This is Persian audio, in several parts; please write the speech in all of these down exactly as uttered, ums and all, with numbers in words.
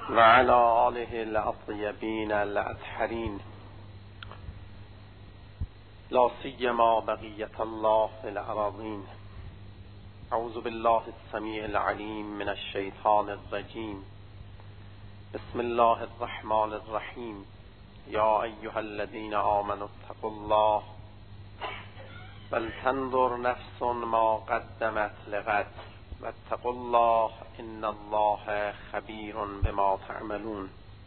وعلى آله الأطيبين الأطهرين لا سيما بقية الله في الأراضين. أعوذ بالله السميع العليم من الشيطان الرجيم. بسم الله الرحمن الرحيم. يا أيها الذين آمنوا اتقوا الله ولتنظر نفس ما قدمت لغد واتقوا الله إن الله خبير بما تعملون.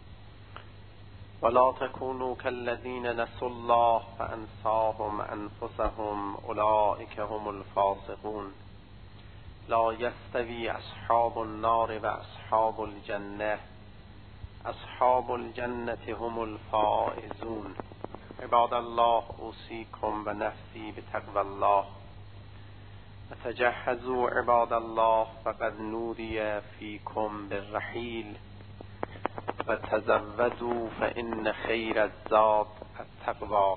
ولا تكونوا كالذين نسوا الله فأنساهم أنفسهم أولئك هم الفاسقون. لا يستوي أصحاب النار وأصحاب الجنة أصحاب الجنة هم الفائزون. عباد الله أوصيكم ونفسي بتقوى الله. فتجهزوا عباد الله فقد نودي فيكم بالرحيل وتزودوا فإن خير الزاد التقوى.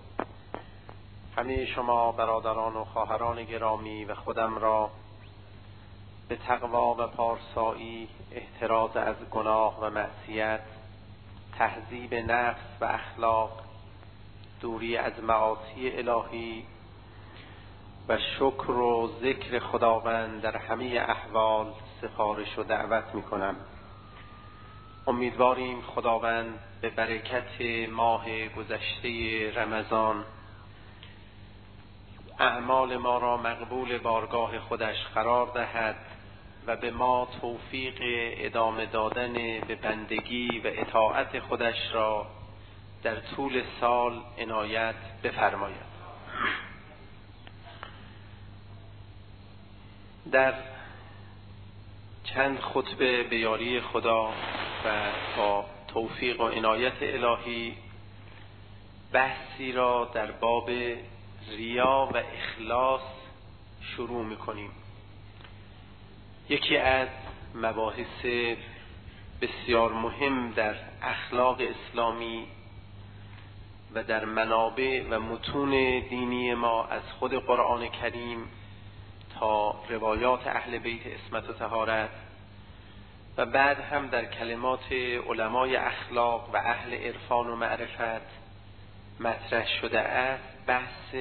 همه شما برادران و خواهران گرامی و خودم را به تقوا و پارسایی، احتراز از گناه و معصیت، تهذیب نفس و اخلاق، دوری از معاصی الهی و شکر و ذکر خداوند در همه احوال سفارش و دعوت می کنم. امیدواریم خداوند به برکت ماه گذشته رمضان اعمال ما را مقبول بارگاه خودش قرار دهد و به ما توفیق ادامه دادن به بندگی و اطاعت خودش را در طول سال عنایت بفرماید. در چند خطبه به یاری خدا و با توفیق و عنایت الهی بحثی را در باب ریا و اخلاص شروع می‌کنیم. یکی از مباحث بسیار مهم در اخلاق اسلامی و در منابع و متون دینی ما از خود قرآن کریم تا روایات اهل بیت عصمت و طهارت و بعد هم در کلمات علمای اخلاق و اهل عرفان و معرفت مطرح شده است بحث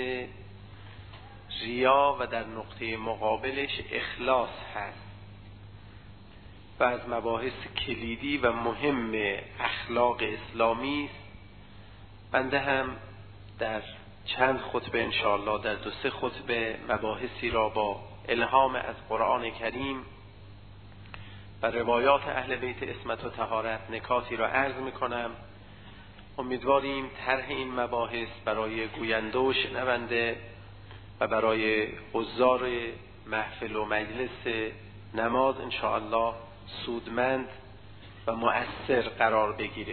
ریا و در نقطه مقابلش اخلاص هست و از مباحث کلیدی و مهم اخلاق اسلامی است. بنده هم در چند خطبه انشاءالله در دو سه خطبه مباحثی را با الهام از قرآن کریم و روایات اهل بیت عصمت و طهارت نکاتی را عرض میکنم. امیدواریم طرح این مباحث برای گوینده و شنونده و برای حضار محفل و مجلس نماز انشاءالله سودمند و مؤثر قرار بگیره.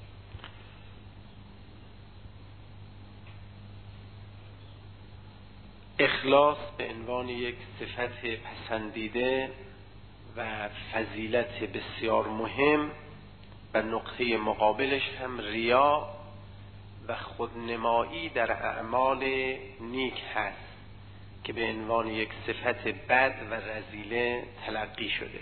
اخلاص به عنوان یک صفت پسندیده و فضیلت بسیار مهم و نقطه مقابلش هم ریا و خودنمایی در اعمال نیک هست که به عنوان یک صفت بد و رذیله تلقی شده.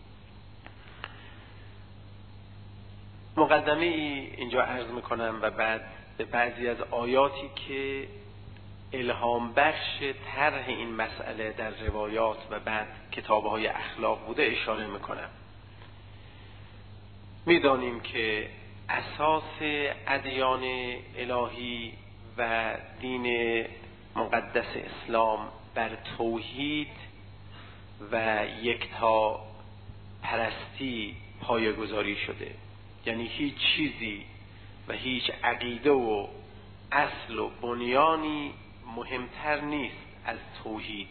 مقدمه ای اینجا عرض میکنم و بعد به بعضی از آیاتی که الهام بخش طرح این مسئله در روایات و بعد کتاب‌های اخلاق بوده اشاره میکنم. میدانیم که اساس ادیان الهی و دین مقدس اسلام بر توحید و یکتا پرستی پایه‌گذاری شده. یعنی هیچ چیزی و هیچ عقیده و اصل و بنیانی مهمتر نیست از توحید.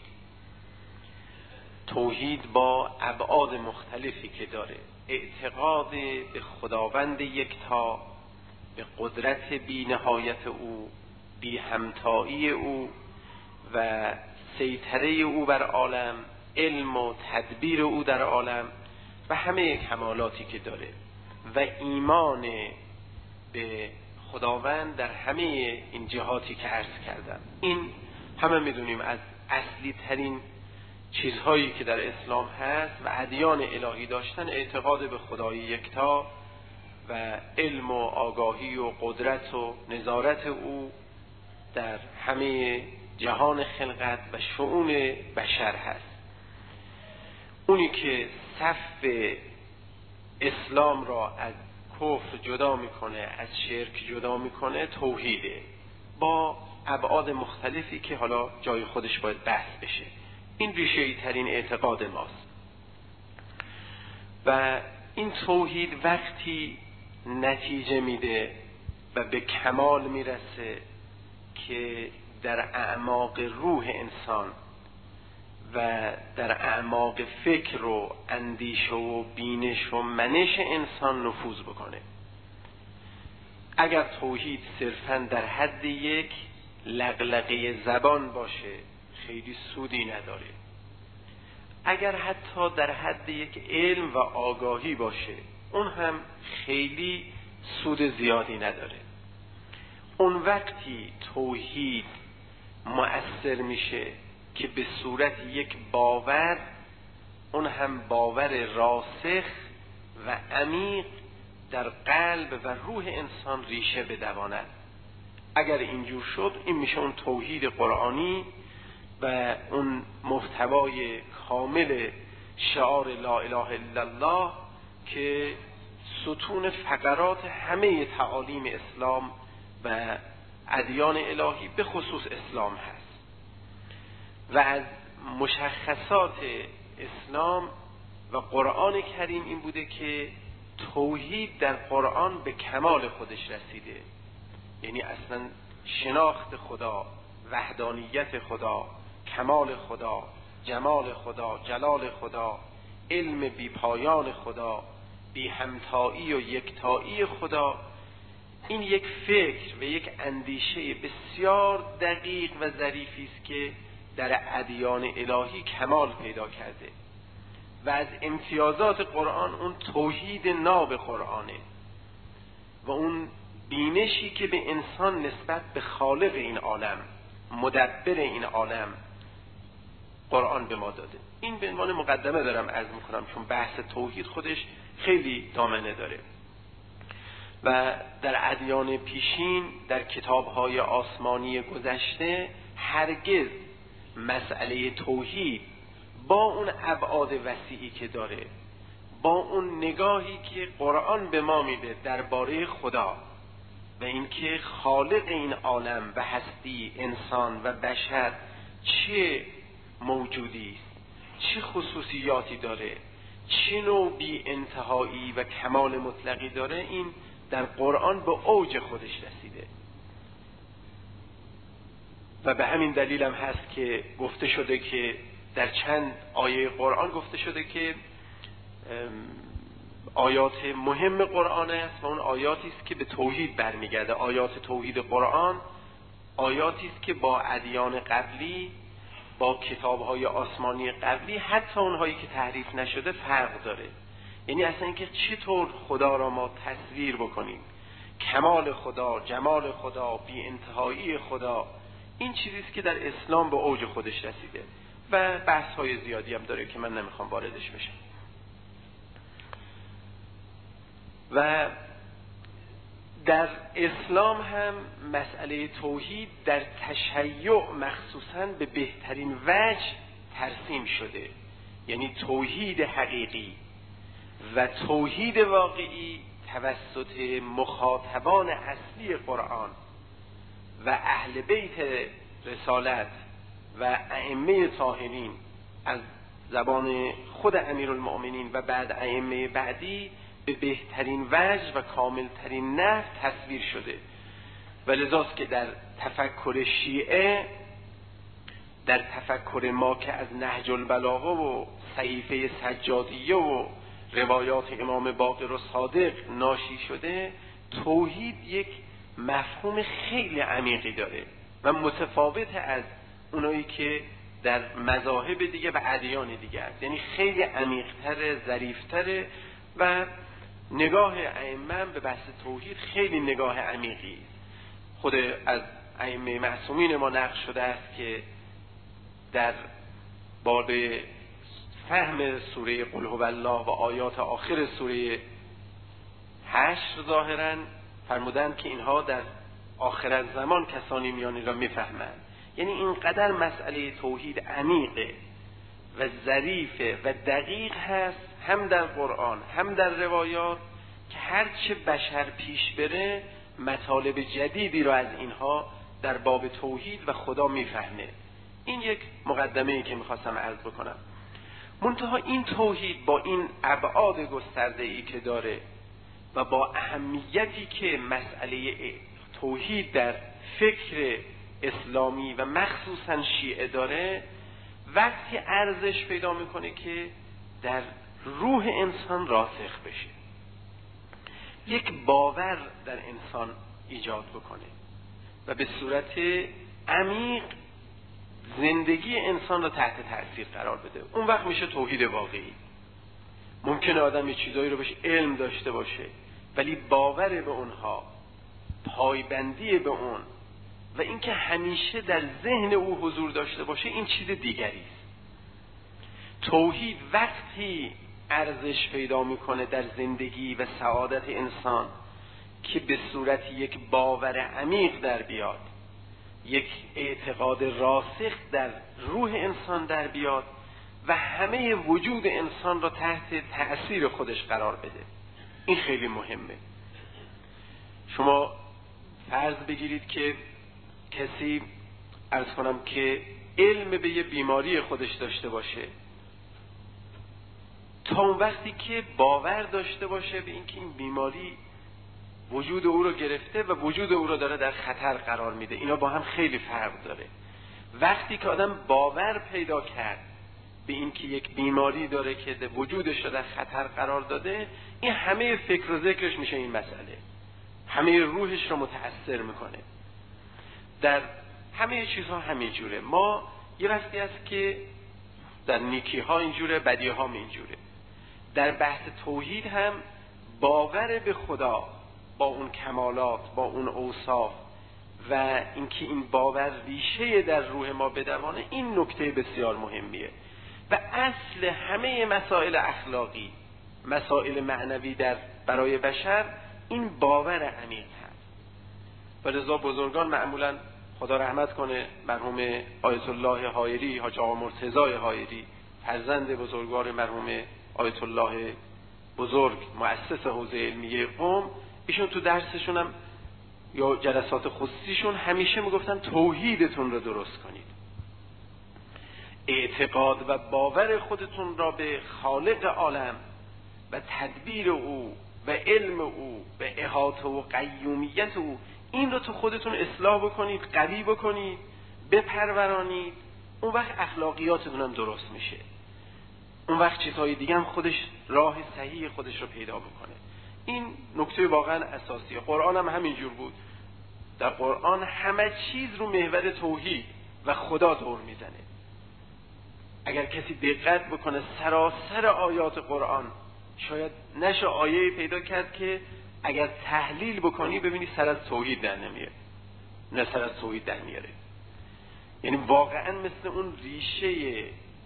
توحید با ابعاد مختلفی که داره، اعتقاد به خداوند یکتا، به قدرت بی نهایت او، بی همتایی او و سیطره او بر عالم، علم و تدبیر او در عالم و همه کمالاتی که داره و ایمان به خداوند در همه این جهاتی که عرض کردم. این همه میدونیم از اصلی ترین چیزهایی که در اسلام هست و ادیان الهی داشتن اعتقاد به خدای یکتا و علم و آگاهی و قدرت و نظارت او در همه جهان خلقت و شؤون بشر هست. اونی که صف اسلام را از کفر جدا میکنه، از شرک جدا میکنه، توحیده، با ابعاد مختلفی که حالا جای خودش باید بحث بشه. این ریشه‌ای ترین اعتقاد ماست و این توحید وقتی نتیجه میده و به کمال میرسه که در اعماق روح انسان و در اعماق فکر و اندیشه و بینش و منش انسان نفوذ بکنه. اگر توحید صرفاً در حد یک لغلقه زبان باشه خیلی سودی نداره. اگر حتی در حد یک علم و آگاهی باشه اون هم خیلی سود زیادی نداره. اون وقتی توحید مؤثر میشه که به صورت یک باور، اون هم باور راسخ و عمیق در قلب و روح انسان ریشه بدواند. اگر اینجور شد این میشه اون توحید قرآنی و اون محتوای کامل شعار لا اله الا الله که ستون فقرات همه تعالیم اسلام و ادیان الهی به خصوص اسلام هست. و از مشخصات اسلام و قرآن کریم این بوده که توحید در قرآن به کمال خودش رسیده، یعنی اصلا شناخت خدا، وحدانیت خدا، کمال خدا، جمال خدا، جلال خدا، علم بی پایان خدا، بی همتایی و یکتایی خدا، این یک فکر و یک اندیشه بسیار دقیق و ظریفی است که در ادیان الهی کمال پیدا کرده و از امتیازات قرآن اون توحید ناب قرآنه و اون بینشی که به انسان نسبت به خالق این عالم، مدبر این عالم قرآن به ما داده. این به عنوان مقدمه دارم عرض میکنم چون بحث توحید خودش خیلی دامنه داره و در ادیان پیشین در کتاب‌های آسمانی گذشته هرگز مسئله توحید با اون ابعاد وسیعی که داره، با اون نگاهی که قرآن به ما میده درباره خدا و اینکه خالق این عالم و هستی انسان و بشر چه موجودی است، چه خصوصیاتی داره، چه نوع بی انتهایی و کمال مطلقی داره، این در قرآن به اوج خودش رسیده و به همین دلیل هم هست که گفته شده که در چند آیه قرآن گفته شده که آیات مهم قرآن است و اون آیاتی است که به توحید برمیگرده. آیات توحید قرآن آیاتی است که با ادیان قبلی، با کتاب‌های آسمانی قبلی، حتی اونهایی که تحریف نشده فرق داره. یعنی اصلا اینکه چطور خدا را ما تصویر بکنیم، کمال خدا، جمال خدا، بی انتهایی خدا، این چیزی است که در اسلام به اوج خودش رسیده و بحث‌های زیادی هم داره که من نمیخوام واردش بشم. و در اسلام هم مسئله توحید در تشیع مخصوصاً به بهترین وجه ترسیم شده، یعنی توحید حقیقی و توحید واقعی توسط مخاطبان اصلی قرآن و اهل بیت رسالت و ائمه طاهرین از زبان خود امیرالمؤمنین و بعد ائمه بعدی به بهترین وجه و کاملترین نحو تصویر شده و لذاست که در تفکر شیعه، در تفکر ما که از نهج البلاغه و صحیفه سجادیه و روایات امام باقر و صادق ناشی شده، توحید یک مفهوم خیلی عمیقی داره و متفاوت از اونایی که در مذاهب دیگه و ادیان دیگه است. یعنی خیلی عمیق‌تر، ظریف‌تر و نگاه ائمه به بحث توحید خیلی نگاه عمیقی است. خود از ائمه معصومین ما نقل شده است که در باب فهم سوره قل هو الله و آیات آخر سوره حشر ظاهراً فرمودند که اینها در آخر زمان کسانی میان را میفهمند. یعنی اینقدر مسئله توحید عمیقه و ظریفه و دقیق هست، هم در قرآن هم در روایات، که هرچه بشر پیش بره مطالب جدیدی را از اینها در باب توحید و خدا میفهمه. این یک مقدمه‌ای که میخواستم عرض بکنم. منتها این توحید با این ابعاد گسترده‌ای که داره و با اهمیتی که مسئله توحید در فکر اسلامی و مخصوصا شیعه داره، وقتی ارزش پیدا میکنه که در روح انسان راسخ بشه، یک باور در انسان ایجاد بکنه و به صورت عمیق زندگی انسان را تحت تأثیر قرار بده. اون وقت میشه توحید واقعی. ممکنه آدم یه چیزایی رو بهش علم داشته باشه ولی باور به اونها، پایبندی به اون و اینکه همیشه در ذهن او حضور داشته باشه، این چیز دیگری است. توحید وقتی ارزش پیدا میکنه در زندگی و سعادت انسان که به صورت یک باور عمیق در بیاد، یک اعتقاد راسخ در روح انسان در بیاد و همه وجود انسان را تحت تأثیر خودش قرار بده. این خیلی مهمه. شما فرض بگیرید که کسی، عرض کنم که علم به یه بیماری خودش داشته باشه، تا اون وقتی که باور داشته باشه به اینکه این بیماری وجود او رو گرفته و وجود او رو داره در خطر قرار میده. اینا با هم خیلی فرق داره. وقتی که آدم باور پیدا کرد به اینکه یک بیماری داره که وجودش رو در خطر قرار داده، این همه فکر و ذکرش میشه این مسئله، همه روحش رو متأثر میکنه. در همه چیزها همین جوره. ما یه وقتی هست که در نیکی ها اینجوره، بدی ها اینجوره. در بحث توحید هم باور به خدا با اون کمالات، با اون اوصاف و اینکه این باور ریشه در روح ما بدوانه، این نکته بسیار مهمیه و اصل همه مسائل اخلاقی، مسائل معنوی در برای بشر این باور عمیق هست. و لذا بزرگان معمولا، خدا رحمت کنه، مرحوم آیت الله حایری، حاج آقا مرتضی حایری، فرزند بزرگوار مرحوم آیت الله بزرگ، مؤسس حوزه علمیه قم، ایشون تو درسشون هم یا جلسات خصوصیشون همیشه میگفتن توحیدتون رو درست کنید، اعتقاد و باور خودتون را به خالق عالم و تدبیر او و علم او و احاطه و قیومیت او، این رو تو خودتون اصلاح بکنید، قوی بکنید، بپرورانید. اون وقت اخلاقیاتتون هم درست میشه. اون وقت چیزهای دیگه هم خودش راه صحیح خودش رو پیدا میکنه. این نکته واقعا اساسیه. قرآن هم همینجور بود. در قرآن همه چیز رو محور توحید و خدا دور میزنه. اگر کسی دقت بکنه سراسر آیات قرآن، شاید نشه آیه پیدا کرد که اگر تحلیل بکنی ببینی سر از توحید در نمیاره، نه سر از توحید در میاره. یعنی واقعا مثل اون ریشه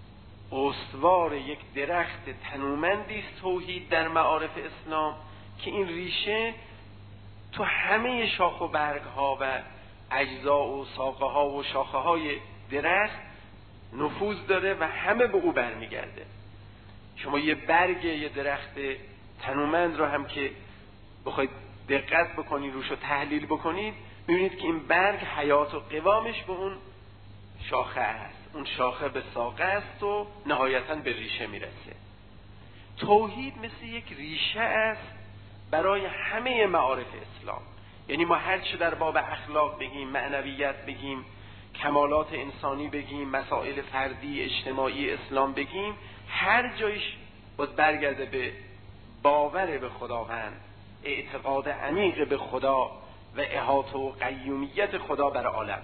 استوار یک درخت تنومندی است توحید در معارف اسلام، که این ریشه تو همه شاخ و برگ ها و اجزا و ساقه ها و شاخه های درخت نفوذ داره و همه به او برمیگرده. شما یه برگ یه درخت تنومند رو هم که بخواید دقت بکنید روش رو تحلیل بکنید، میبینید که این برگ حیات و قوامش به اون شاخه است، اون شاخه به ساقه است و نهایتاً به ریشه میرسه. توحید مثل یک ریشه است برای همه معارف اسلام. یعنی ما هر چه در باب اخلاق بگیم، معنویت بگیم، کمالات انسانی بگیم، مسائل فردی اجتماعی اسلام بگیم، هر جایش باید برگرده به باور به خداوند، اعتقاد عمیق به خدا و احاطه و قیومیت خدا بر عالم.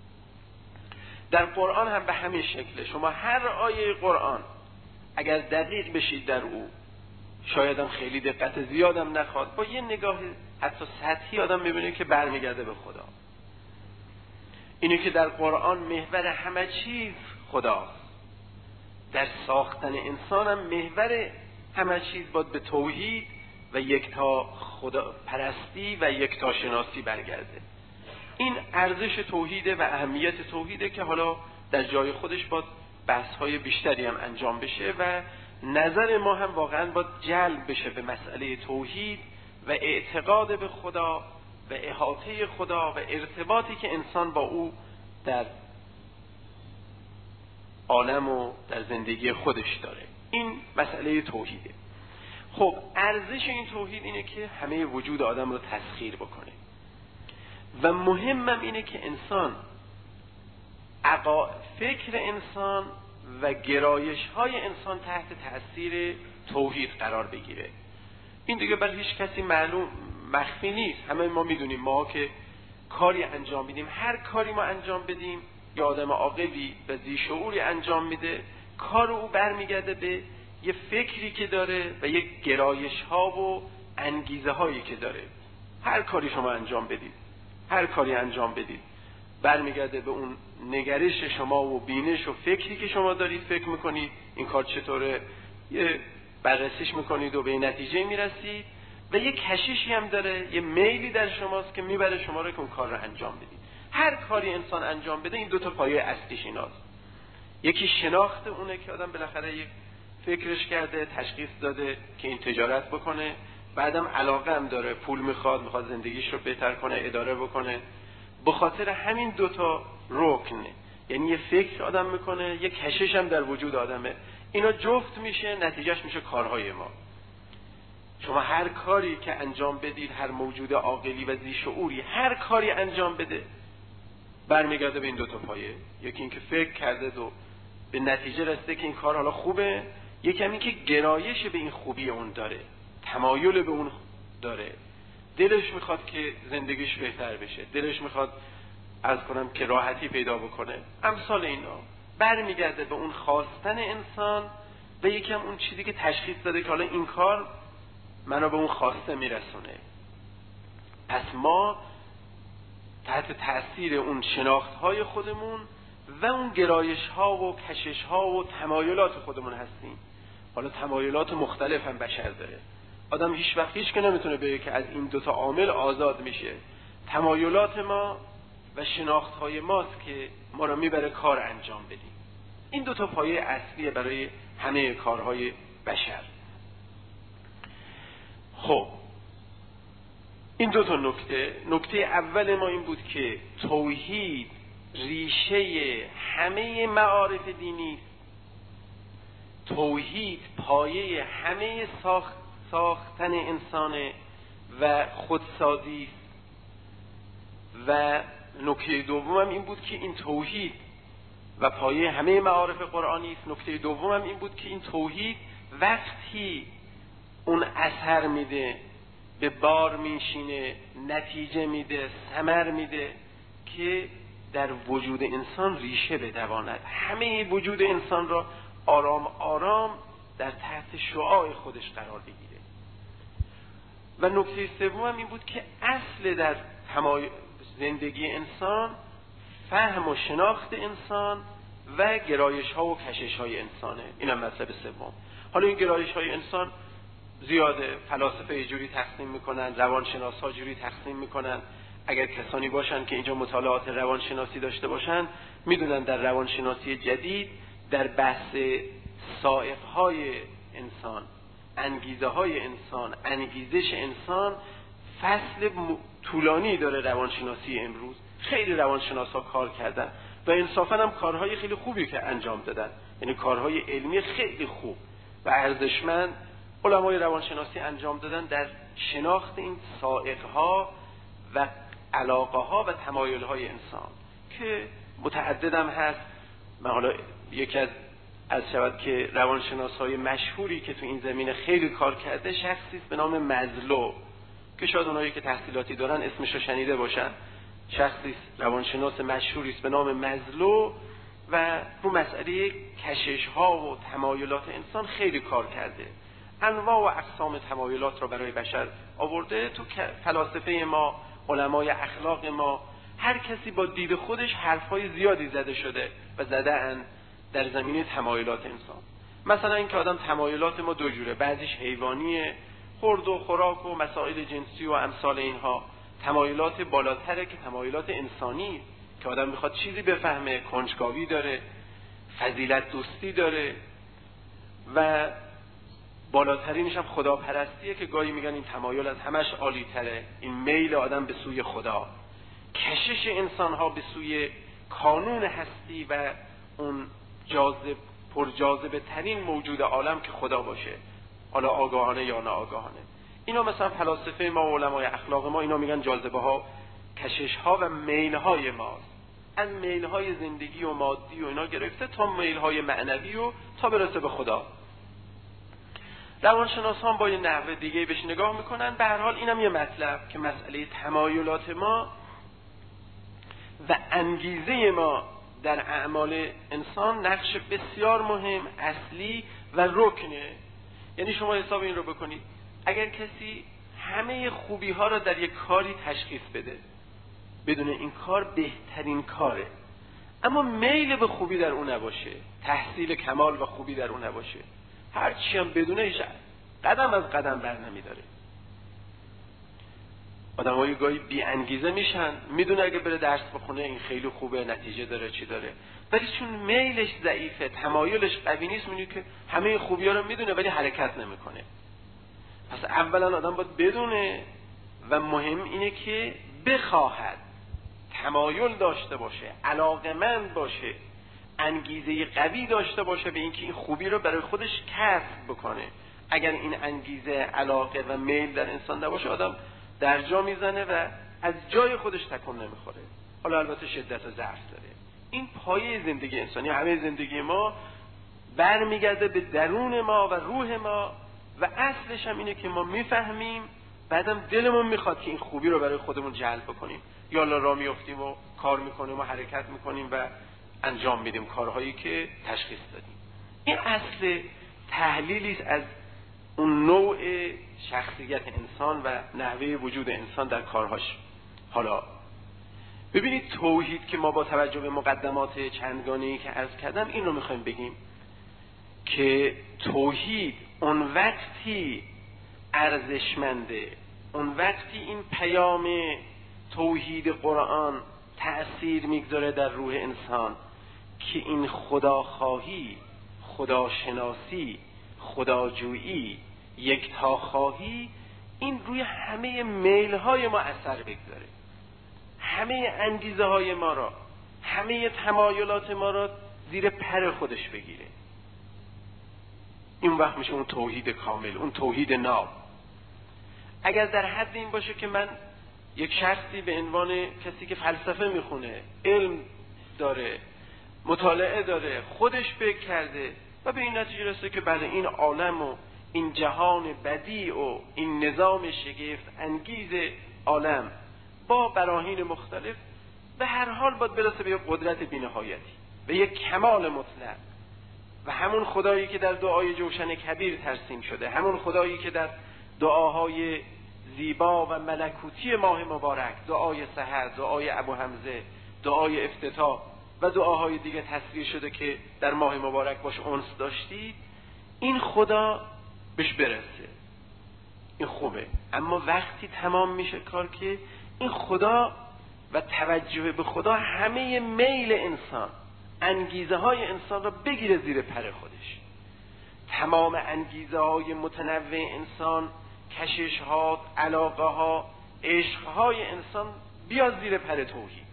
در قرآن هم به همین شکله. شما هر آیه قرآن اگر دقیق بشید در او، شاید هم خیلی دقت زیادم نخواد، با یه نگاه حتی سطحی آدم میبینه که برمیگرده به خدا. اینه که در قرآن محور همه چیز خداست. در ساختن انسان هم محور همه چیز باید به توحید و یکتا خدا پرستی و یکتا شناسی برگرده. این ارزش توحیده و اهمیت توحیده که حالا در جای خودش باید بحث‌های بیشتری هم انجام بشه و نظر ما هم واقعا باید جلب بشه به مسئله توحید و اعتقاد به خدا و احاطه خدا و ارتباطی که انسان با او در عالم و در زندگی خودش داره. این مسئله توحیده. خب ارزش این توحید اینه که همه وجود آدم رو تسخیر بکنه و مهمم اینه که انسان عقا فکر انسان و گرایش های انسان تحت تأثیر توحید قرار بگیره. این دیگه بر هیچ کسی معلوم مخفی نیست. همه ما میدونیم، ما که کاری انجام بدیم، هر کاری ما انجام بدیم یا آدم عاقلی و ذی شعوری انجام میده، کار او برمیگرده به یه فکری که داره و یه گرایش ها و انگیزه هایی که داره. هر کاری شما انجام بدید، هر کاری انجام بدید برمیگرده به اون نگرش شما و بینش و فکری که شما دارید فکر میکنید این کار چطوره، یه بررسیش میکنید و به نتیجه میرسید و یه کششی هم داره، یه میلی در شماست که میبره شما رو که اون کار رو انجام بدید. هر کاری انسان انجام بده این دو تا پایه اصلیش ایناست. یکی شناخت اونه که آدم بالاخره یک فکرش کرده، تشخیص داده که این تجارت بکنه، بعدم علاقه هم داره، پول میخواد، میخواد زندگیش رو بهتر کنه، اداره بکنه. به خاطر همین دوتا رکنه، یعنی یه فکر آدم میکنه، یه کشش هم در وجود آدمه، اینا جفت میشه، نتیجهش میشه کارهای ما. شما هر کاری که انجام بدید، هر موجود عاقلی و ذی شعوری هر کاری انجام بده برمیگرده به این دوتا پایه. یکی این که فکر کرده و به نتیجه رسیده که این کار حالا خوبه، یکی هم این که گرایش به این خوبی اون داره، تمایل به اون داره، دلش میخواد که زندگیش بهتر بشه، دلش میخواد عرض کنم که راحتی پیدا بکنه. امثال اینا برمیگرده به اون خواستن انسان و یکی هم اون چیزی که تشخیص داده که حالا این کار منو به اون خواسته میرسونه. پس ما تحت تأثیر اون شناخت های خودمون و اون گرایش ها و کشش ها و تمایلات خودمون هستیم. حالا تمایلات مختلف هم بشر داره. آدم هیچ وقت هیچ که نمیتونه بگه که از این دوتا عامل آزاد میشه. تمایلات ما و شناخت های ماست که ما رو میبره کار انجام بدیم. این دوتا پایه اصلیه برای همه کارهای بشر. خب این دو تا نکته، نکته اول ما این بود که توحید ریشه همه معارف دینی است. توحید پایه همه ساخت ساختن انسان و خودسازی است. و نکته دوم هم این بود که این توحید و پایه همه معارف قرآنی است. نکته دوم هم این بود که این توحید وقتی اون اثر میده، به بار میشینه، نتیجه میده، ثمر میده که در وجود انسان ریشه بدواند، همه وجود انسان را آرام آرام در تحت شعاع خودش قرار بگیره. و نکته سوم هم این بود که اصل در زندگی انسان فهم و شناخت انسان و گرایش ها و کشش های انسانه. این هم مطلب سوم. حالا این گرایش های انسان زیاده، فلاسفه یه جوری تقسیم میکنن، روانشناس ها جوری تقسیم میکنن. اگر کسانی باشن که اینجا مطالعات روانشناسی داشته باشن میدونن در روانشناسی جدید در بحث سائق های انسان، انگیزه های انسان، انگیزش انسان فصل طولانی داره. روانشناسی امروز خیلی روانشناس ها کار کردن و انصافا هم کارهای خیلی خوبی که انجام دادن، یعنی کارهای علمی خیلی خوب و ارزشمند علمای روانشناسی انجام دادن در شناخت این سائق‌ها و علاقه‌ها و تمایل‌های انسان که متعدد هم هست. من حالا یکی از از شود که روانشناس‌های مشهوری که تو این زمینه خیلی کار کرده شخصی است به نام مزلو که شاید اونایی که تحصیلاتی دارن اسمش رو شنیده باشن. شخصی روانشناس مشهوری است به نام مزلو و رو مسئله کشش‌ها و تمایلات انسان خیلی کار کرده. انواع و اقسام تمایلات را برای بشر آورده. تو فلاسفه ما، علمای اخلاق ما، هر کسی با دید خودش حرفای زیادی زده شده و زده اند در زمینه تمایلات انسان. مثلا این که آدم تمایلات ما دو جوره، بعضیش حیوانیه، خورد و خوراک و مسائل جنسی و امثال اینها. تمایلات بالاتره که تمایلات انسانی، که آدم میخواد چیزی بفهمه، کنجکاوی داره، فضیلت دوستی داره، و بالاترینش هم خداپرستیه که گاهی میگن این تمایل از همش عالی تره، این میل آدم به سوی خدا، کشش انسان ها به سوی کانون هستی و اون جاذب پرجاذبه ترین موجود عالم که خدا باشه، حالا آگاهانه یا ناآگاهانه. اینا مثلا فلاسفه ما و علمای اخلاق ما اینا میگن جاذبه ها، کشش ها و میل های ماست، از میل های زندگی و مادی و اینا گرفته تا میل های معنوی و تا برسه به خدا. روانشناسان با یه نحوه دیگه بهش نگاه میکنن. به هر حال اینم یه مطلب که مسئله تمایلات ما و انگیزه ما در اعمال انسان نقش بسیار مهم، اصلی و رکنه. یعنی شما حساب این رو بکنید، اگر کسی همه خوبی ها را در یک کاری تشخیص بده، بدون این کار بهترین کاره، اما میل به خوبی در اون نباشه، تحصیل کمال و خوبی در اون نباشه، هر چی هم بدونه ایش قدم از قدم بر نمیداره. آدم های گاهی بی انگیزه میشن، میدونه اگه بره درس بخونه این خیلی خوبه، نتیجه داره، چی داره، ولی چون میلش ضعیفه، تمایلش قوی نیست، میدونه که همه خوبی ها رو میدونه ولی حرکت نمیکنه. پس اولا آدم باید بدونه و مهم اینه که بخواهد، تمایل داشته باشه، علاقمند باشه، انگیزه قوی داشته باشه به اینکه این خوبی رو برای خودش کسب بکنه. اگر این انگیزه، علاقه و میل در انسان نباشه، آدم در جا میزنه و از جای خودش تکون نمیخوره. حالا البته شدت و ضعف داره. این پایه زندگی انسانی، همه زندگی ما برمیگرده به درون ما و روح ما و اصلش هم اینه که ما میفهمیم، بعدم دلمون میخواد که این خوبی رو برای خودمون جلب بکنیم. یا الله را میافتیم و کار میکنیم و حرکت میکنیم و انجام میدیم کارهایی که تشخیص دادیم. این اصل تحلیلی از اون نوع شخصیت انسان و نحوه وجود انسان در کارهاش. حالا ببینید، توحید که ما با توجه به مقدمات چندگانه‌ای که عرض کردم این رو میخوایم بگیم که توحید اون وقتی ارزشمنده، اون وقتی این پیام توحید قرآن تأثیر میگذاره در روح انسان که این خداخواهی، خداشناسی، خداجویی، یکتاخواهی، این روی همه میل‌های ما اثر بگذاره، همه انگیزه های ما را، همه تمایلات ما را زیر پر خودش بگیره. این وقت میشه اون توحید کامل، اون توحید ناب. اگر در حد این باشه که من یک شخصی به عنوان کسی که فلسفه میخونه، علم داره، مطالعه داره، خودش فکر کرده و به این نتیجه رسیده که بله این عالم و این جهان بدیع و این نظام شگفت انگیز عالم با براهین مختلف به هر حال باید برسه به یک قدرت بی‌نهایتی و یک کمال مطلق، و همون خدایی که در دعای جوشن کبیر ترسیم شده، همون خدایی که در دعاهای زیبا و ملکوتی ماه مبارک، دعای سحر، دعای ابو حمزه، دعای افتتاح و دعاهای دیگه تصویر شده که در ماه مبارک باش انس داشتید، این خدا بهش برسه، این خوبه. اما وقتی تمام میشه کار که این خدا و توجه به خدا همه میل انسان، انگیزه های انسان را بگیره زیر پر خودش، تمام انگیزه های متنوع انسان، کشش ها، علاقه ها، عشق های انسان بیاد زیر پر توحید،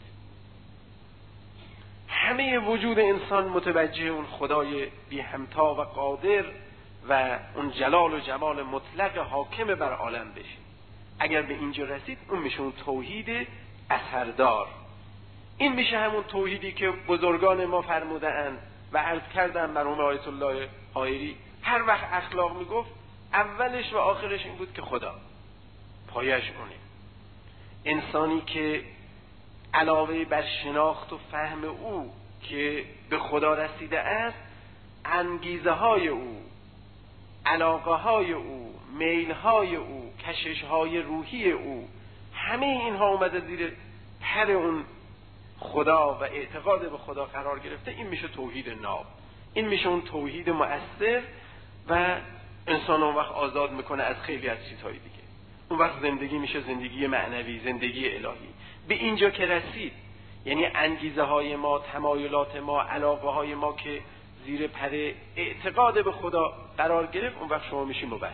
همه وجود انسان متوجه اون خدای بی همتا و قادر و اون جلال و جمال مطلق حاکم بر عالم بشه. اگر به اینجا رسید، اون میشه اون توحید اثردار. این میشه همون توحیدی که بزرگان ما فرموده اند و عرض کردم مرحوم آیت الله حائری هر وقت اخلاق میگفت اولش و آخرش این بود که خدا پایش اونه. انسانی که علاوه بر شناخت و فهم او که به خدا رسیده است، انگیزه های او، علاقه های او، میل های او، کشش های روحی او، همه اینها اومده زیر پر اون خدا و اعتقاد به خدا قرار گرفته، این میشه توحید ناب. این میشه اون توحید مؤثر و انسان اون وقت آزاد میکنه از خیلی از چیزهای دیگه. اون وقت زندگی میشه زندگی معنوی، زندگی الهی. به اینجا که رسید، یعنی انگیزه های ما، تمایلات ما، علاقه های ما که زیر پر اعتقاد به خدا قرار گرفت، اون وقت شما میشی موحد.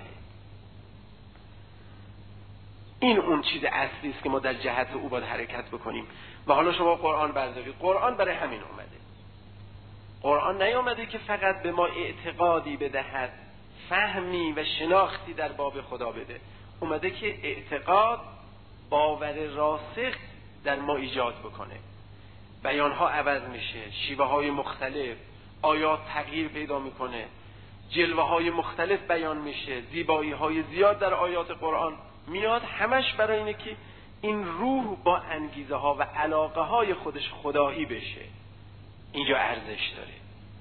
این اون چیز اصلی است که ما در جهت او باید حرکت بکنیم. و حالا شما قرآن بردارید، قرآن برای همین اومده. قرآن نیامده که فقط به ما اعتقادی بدهد، فهمی و شناختی در باب خدا بده. اومده که اعتقاد، باور راسخ در ما ایجاد بکنه. بیانها عوض میشه، شیوه های مختلف، آیات تغییر پیدا میکنه، جلوه های مختلف بیان میشه، زیبایی های زیاد در آیات قرآن میاد. همش برای اینه که این روح با انگیزه ها و علاقه های خودش خدایی بشه. اینجا ارزش داره.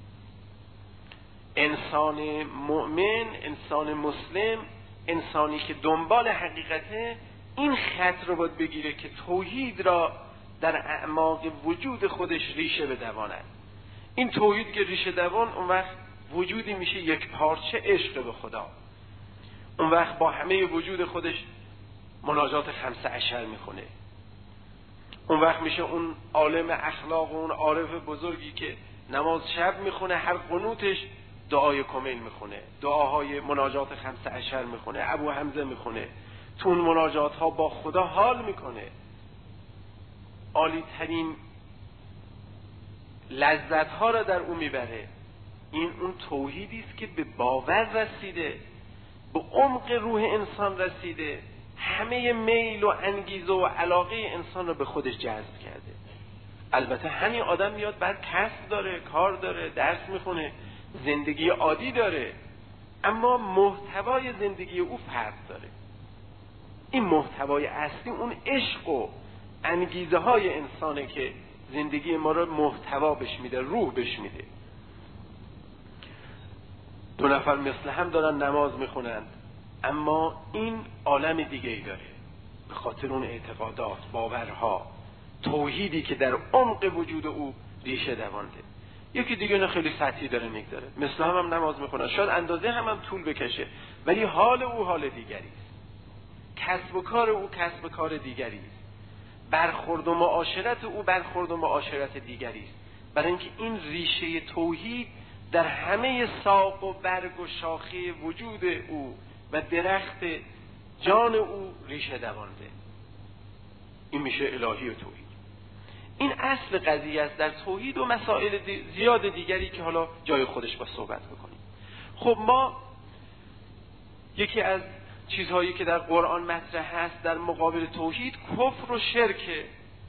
انسان مؤمن، انسان مسلم، انسانی که دنبال حقیقته، این خط رو باید بگیره که توحید را در اعماق وجود خودش ریشه بدواند. این توحید که ریشه دوان، اون وقت وجودی میشه یک پارچه عشق به خدا. اون وقت با همه وجود خودش مناجات خمسه عشر میخونه. اون وقت میشه اون عالم اخلاق و اون عارف بزرگی که نماز شب میخونه، هر قنوتش دعای کمیل میخونه، دعاهای مناجات خمسه عشر میخونه، ابو حمزه میخونه، تو اون مناجات ها با خدا حال میکنه، عالی ترین لذت ها را در اون میبره. این اون توحیدی است که به باور رسیده، به عمق روح انسان رسیده، همه میل و انگیزه و علاقه انسان را به خودش جذب کرده. البته همین آدم میاد بعد کسب داره، کار داره، درس میخونه، زندگی عادی داره، اما محتوای زندگی او فرق داره. این محتوای اصلی اون عشق و انگیزه های انسانه که زندگی ما رو محتوا بش میده، روح بش میده. دو نفر مثل هم دارن نماز میخونند، اما این عالم دیگه ای داره، به خاطر اون اعتقادات، باورها، توحیدی که در عمق وجود او ریشه دوانده. یکی دیگه نه خیلی سطحی داره میگذاره، مثل هم, هم نماز میخونن، شاید اندازه هم هم طول بکشه، ولی حال او حال دیگری است، کسب و کار او کسب و کار دیگری است، برخورد و معاشرت او برخورد و معاشرت دیگری است. برای اینکه این ریشه توحید در همه ساق و برگ و شاخه وجود او و درخت جان او ریشه دوانده. این میشه الهی و توحید. این اصل قضیه است در توحید و مسائل زیاد دیگری که حالا جای خودش با صحبت بکنیم. خب ما یکی از چیزهایی که در قرآن مطرح هست در مقابل توحید، کفر و شرک.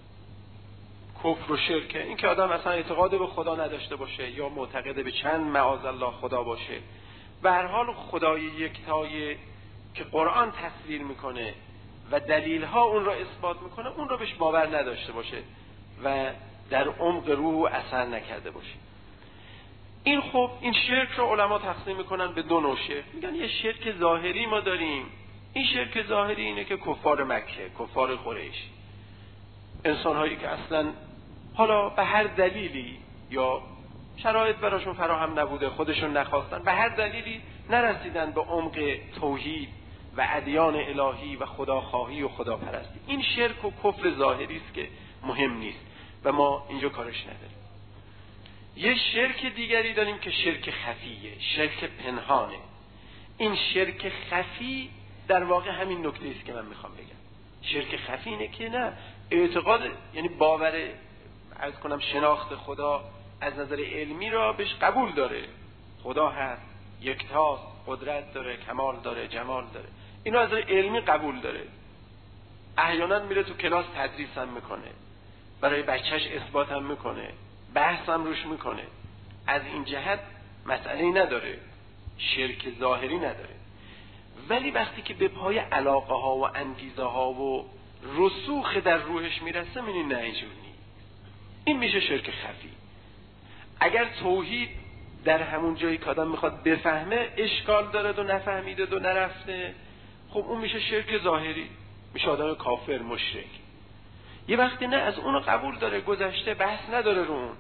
کفر و شرک، این که آدم اصلا اعتقاد به خدا نداشته باشه یا معتقد به چند معاذ الله خدا باشه، به هر حال خدای یکتای که قرآن تصویر میکنه و دلیلها اون را اثبات میکنه، اون را بهش باور نداشته باشه و در عمق روح اثر نکرده باشه. این خب این شرک رو علما تقسیم میکنن به دو نوع شرک. میگن یه شرک ظاهری ما داریم. این شرک ظاهری اینه که کفار مکه، کفار قریش، انسان هایی که اصلا حالا به هر دلیلی یا شرایط براشون فراهم نبوده، خودشون نخواستن، به هر دلیلی نرسیدن به عمق توحید و ادیان الهی و خداخواهی و خداپرستی. این شرک و کفر ظاهری است که مهم نیست و ما اینجا کارش نداریم. یه شرک دیگری داریم که شرک خفیه، شرک پنهانه. این شرک خفی در واقع همین نکته است که من میخوام بگم. شرک خفی اینه که نه اعتقاد، یعنی باور، عرض کنم شناخت خدا از نظر علمی را بهش قبول داره، خدا هست، یکتاست، قدرت داره، کمال داره، جمال داره، اینو از نظر علمی قبول داره. احیانا میره تو کلاس تدریس هم میکنه، برای بچهش اثبات هم میکنه، بحث هم روش میکنه. از این جهت مسئله‌ای نداره، شرک ظاهری نداره. ولی وقتی که به پای علاقه ها و انگیزه ها و رسوخ در روحش میرسه، میبینی نه اینجور نیست. این میشه شرک خفی. اگر توحید در همون جایی که آدم میخواد بفهمه اشکال داره و نفهمیده و نرفته، خب اون میشه شرک ظاهری، میشه آدم کافر، مشرک. یه وقتی نه از اونو قبول داره، گذشته، بحث نداره رو اون،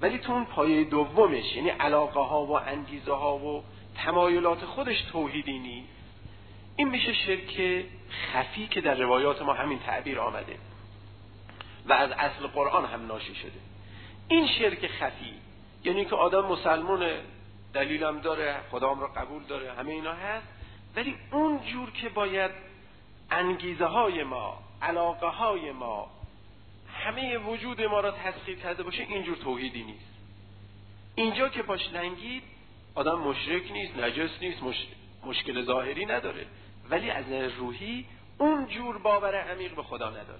ولی تو اون پایه دومش، یعنی علاقه ها و انگیزه ها و تمایلات خودش توحیدی نیست، این میشه شرک خفی که در روایات ما همین تعبیر آمده و از اصل قرآن هم ناشی شده. این شرک خفی یعنی که آدم مسلمانه، دلیلم داره، خدام را قبول داره، همه اینا هست، ولی اون جور که باید انگیزه های ما، علاقه های ما، همه وجود ما را تسخیر کرده باشه، اینجور توحیدی نیست. اینجا که پاش لنگید آدم مشرک نیست، نجس نیست، مش... مشکل ظاهری نداره، ولی از روحی اون جور باور عمیق به خدا نداره.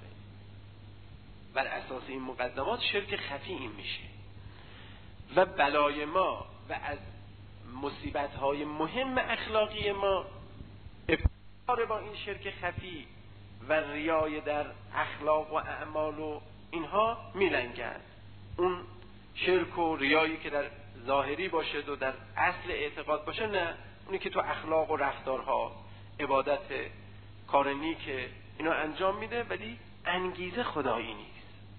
بر اساس این مقدمات شرک خفی این میشه و بلای ما و از مصیبت‌های مهم اخلاقی ما ابتار با این شرک خفی و ریای در اخلاق و اعمال و اینها میلنگند. اون شرک و ریایی که در ظاهری باشه و در اصل اعتقاد باشه، نه، اونی که تو اخلاق و رفتارها، عبادت، کار نیک اینا انجام میده ولی انگیزه خدایی نیست،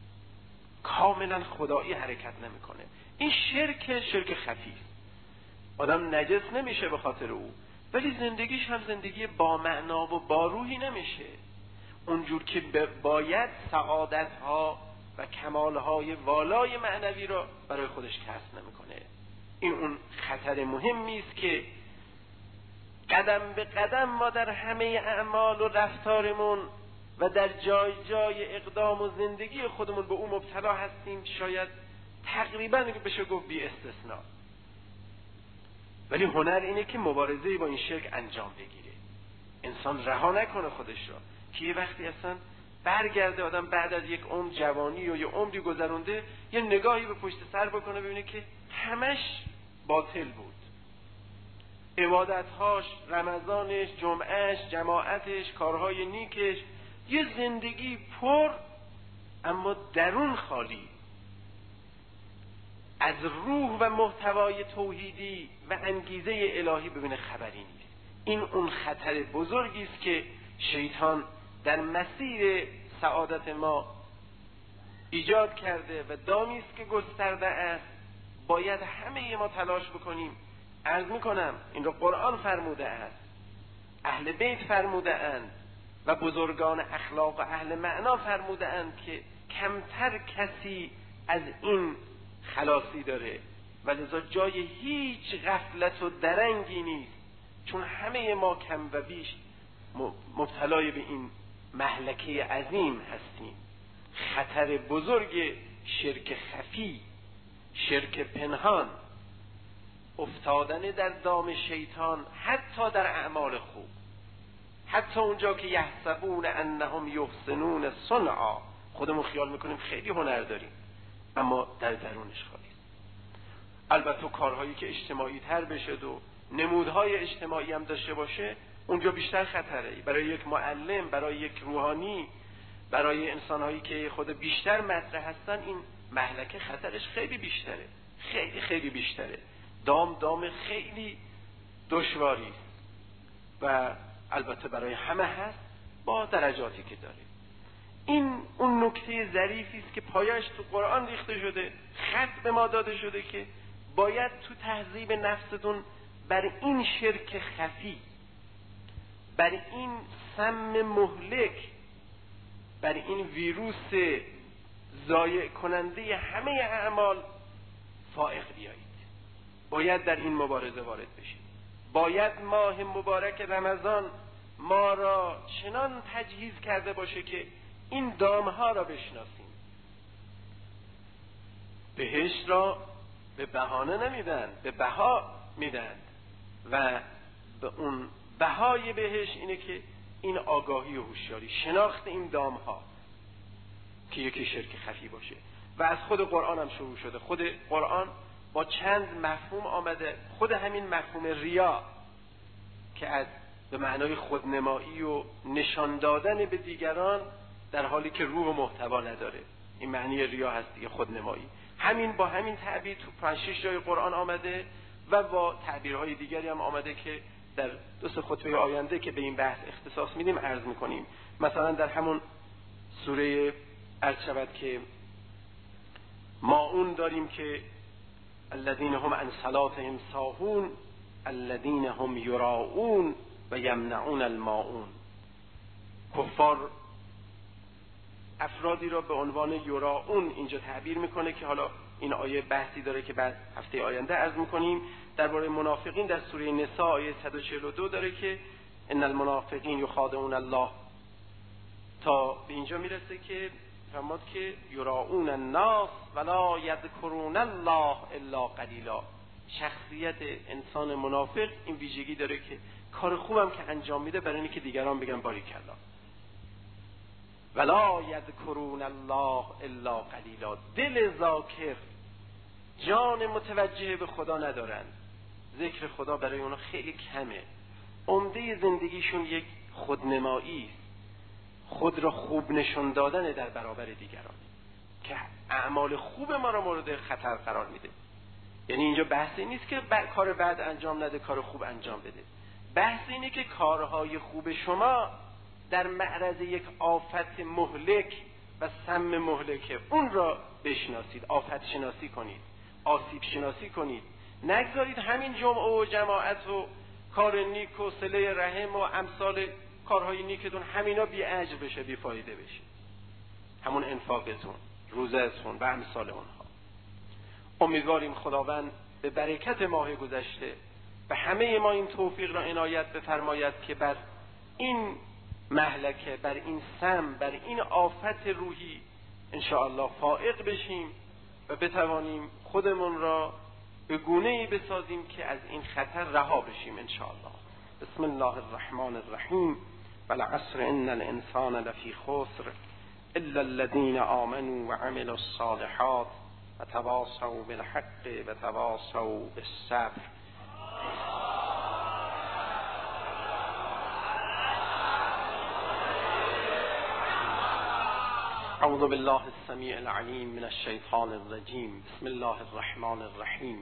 کاملا خدایی حرکت نمیکنه. این شرک شرک خفی است. آدم نجس نمیشه به خاطر او، ولی زندگیش هم زندگی با معنا و با روحی نمیشه، اونجور که باید سعادتها و کمالهای والای معنوی را برای خودش کسب نمیکنه. این اون خطر مهمی است که قدم به قدم ما در همه اعمال و رفتارمون و در جای جای اقدام و زندگی خودمون به اون مبتلا هستیم، شاید تقریبا بشه گفت بی استثناء. ولی هنر اینه که مبارزه با این شرک انجام بگیره، انسان رها نکنه خودش را، که یه وقتی اصلا برگرده آدم بعد از یک عمر جوانی و یه عمری گذرونده یه نگاهی به پشت سر بکنه ببینه که همش باطل بود، عبادتهاش، رمضانش، جمعهش، جماعتش، کارهای نیکش، یه زندگی پر اما درون خالی از روح و محتوای توحیدی و انگیزه الهی ببینه خبری نیست. این اون خطر بزرگی است که شیطان در مسیر سعادت ما ایجاد کرده و دامی است که گسترده است. باید همه ما تلاش بکنیم. عرض میکنم این رو قرآن فرموده است، اهل بیت فرموده اند و بزرگان اخلاق و اهل معنا فرموده اند که کمتر کسی از این خلاصی داره و لذا جای هیچ غفلت و درنگی نیست، چون همه ما کم و بیش مبتلای به این مهلکه عظیم هستیم. خطر بزرگ شرک خفی، شرک پنهان، افتادن در دام شیطان حتی در اعمال خوب، حتی اونجا که یحسبون انهم یحسنون صنعا، خودمون خیال میکنیم خیلی هنر داریم اما در درونش خالی است. البته کارهایی که اجتماعی تر بشه و نمودهای اجتماعی هم داشته باشه اونجا بیشتر خطره. برای یک معلم، برای یک روحانی، برای انسانهایی که خود بیشتر مطرح هستن این مهلکه خطرش خیلی بیشتره، خیلی خیلی بیشتره. دام دام خیلی دشواری است و البته برای همه هست با درجاتی که داره. این اون نکته ظریفی است که پایش تو قرآن ریخته شده، خط به ما داده شده که باید تو تهذیب نفستون بر این شرک خفی، بر این سم مهلک، بر این ویروس ضایع کننده همه اعمال فائق بیایید. باید در این مبارزه وارد بشید. باید ماه مبارک رمضان ما را چنان تجهیز کرده باشه که این دامها را بشناسیم. بهشت را به بهانه نمیدن، به بها میدن و به اون بهای بهشت اینه که این آگاهی و هوشیاری، شناخت این دامها که یکی شرک خفی باشه. و از خود قرآن هم شروع شده. خود قرآن با چند مفهوم آمده. خود همین مفهوم ریا که از به معنای خودنمایی و نشان دادن به دیگران در حالی که روح و محتوا نداره، این معنی ریا هست دیگه، خودنمایی. همین با همین تعبیر تو پنج شش جای قرآن آمده و با تعبیرهای دیگری هم آمده که در دو سه خطبه آینده که به این بحث اختصاص میدیم عرض میکنیم. مثلا در همون سوره عرض شود که ماعون داریم که الذین هم عن صلاتهم ساهون الذین هم یراؤون و یمنعون الماعون. کفار افرادی را به عنوان یراؤون اینجا تعبیر میکنه که حالا این آیه بحثی داره که بعد هفته آینده عرض میکنیم. درباره منافقین در سوره نساء آیه صد و چهل و دو داره که ان المنافقین یخادعون الله، تا به اینجا میرسه که فرمود که یراؤون الناس ولا یذکرون الله الا قلیلا. شخصیت انسان منافق این ویژگی داره که کار خوبم که انجام میده برای اینکه دیگران بگن باریکلا. ولا یذکرون الله الا قلیلا، دل ذاکر، جان متوجه به خدا ندارن، ذکر خدا برای اونا خیلی کمه. عمده زندگیشون یک خودنمایی، خود را خوب نشون دادن در برابر دیگران که اعمال خوب ما را مورد خطر قرار میده. یعنی اینجا بحثی نیست که کار بد انجام نده، کار خوب انجام بده. بحث اینه که کارهای خوب شما در معرض یک آفت مهلک و سم مهلکه، اون را بشناسید، آفت شناسی کنید، آسیب شناسی کنید. نگذارید همین جمعه و جماعت و کار نیک و صله رحم و امثال کارهای نیکتون همینا بی اجر بشه، بی فایده بشه. همون انفاقتون، روزهتون و امثال اونها. امیدواریم خداوند به برکت ماه گذشته به همه ما این توفیق را عنایت بفرماید که بر این مهلکه، بر این سم، بر این آفت روحی انشاءالله فائق بشیم و بتوانیم خودمون را به گونه‌ای بسازیم که از این خطر رها بشیم انشاءالله. بسم الله الرحمن الرحیم. والعصر ان الانسان لفی خسر الا الذين آمنوا وعملوا الصالحات وتواصوا بالحق وتواصوا بالصبر. اعوذ بالله السمیع العلیم من الشیطان الرجیم. بسم الله الرحمن الرحیم.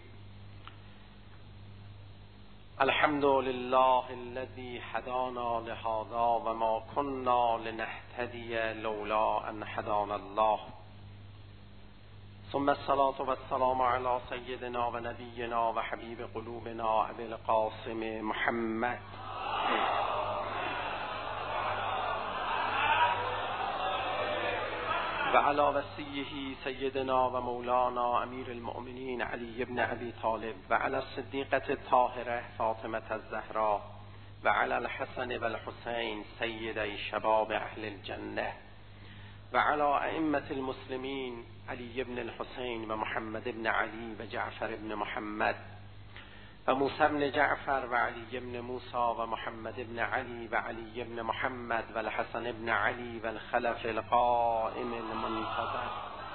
الحمد لله الذي هدانا لهذا وما كنا لنهتدي لولا ان هدانا الله. ثم الصلاة والسلام على سيدنا ونبينا وحبيب قلوبنا ابي القاسم محمد وعلى وصيه سيدنا ومولانا امير المؤمنين علي بن ابي طالب وعلى الصديقة الطاهرة فاطمة الزهراء وعلى الحسن والحسين سيدي شباب اهل الجنة وعلى ائمة المسلمين علي بن الحسين ومحمد بن علي وجعفر بن محمد وموسى بن جعفر وعلي بن موسى ومحمد بن علي وعلي بن محمد والحسن بن علي والخلف القائم المنتظر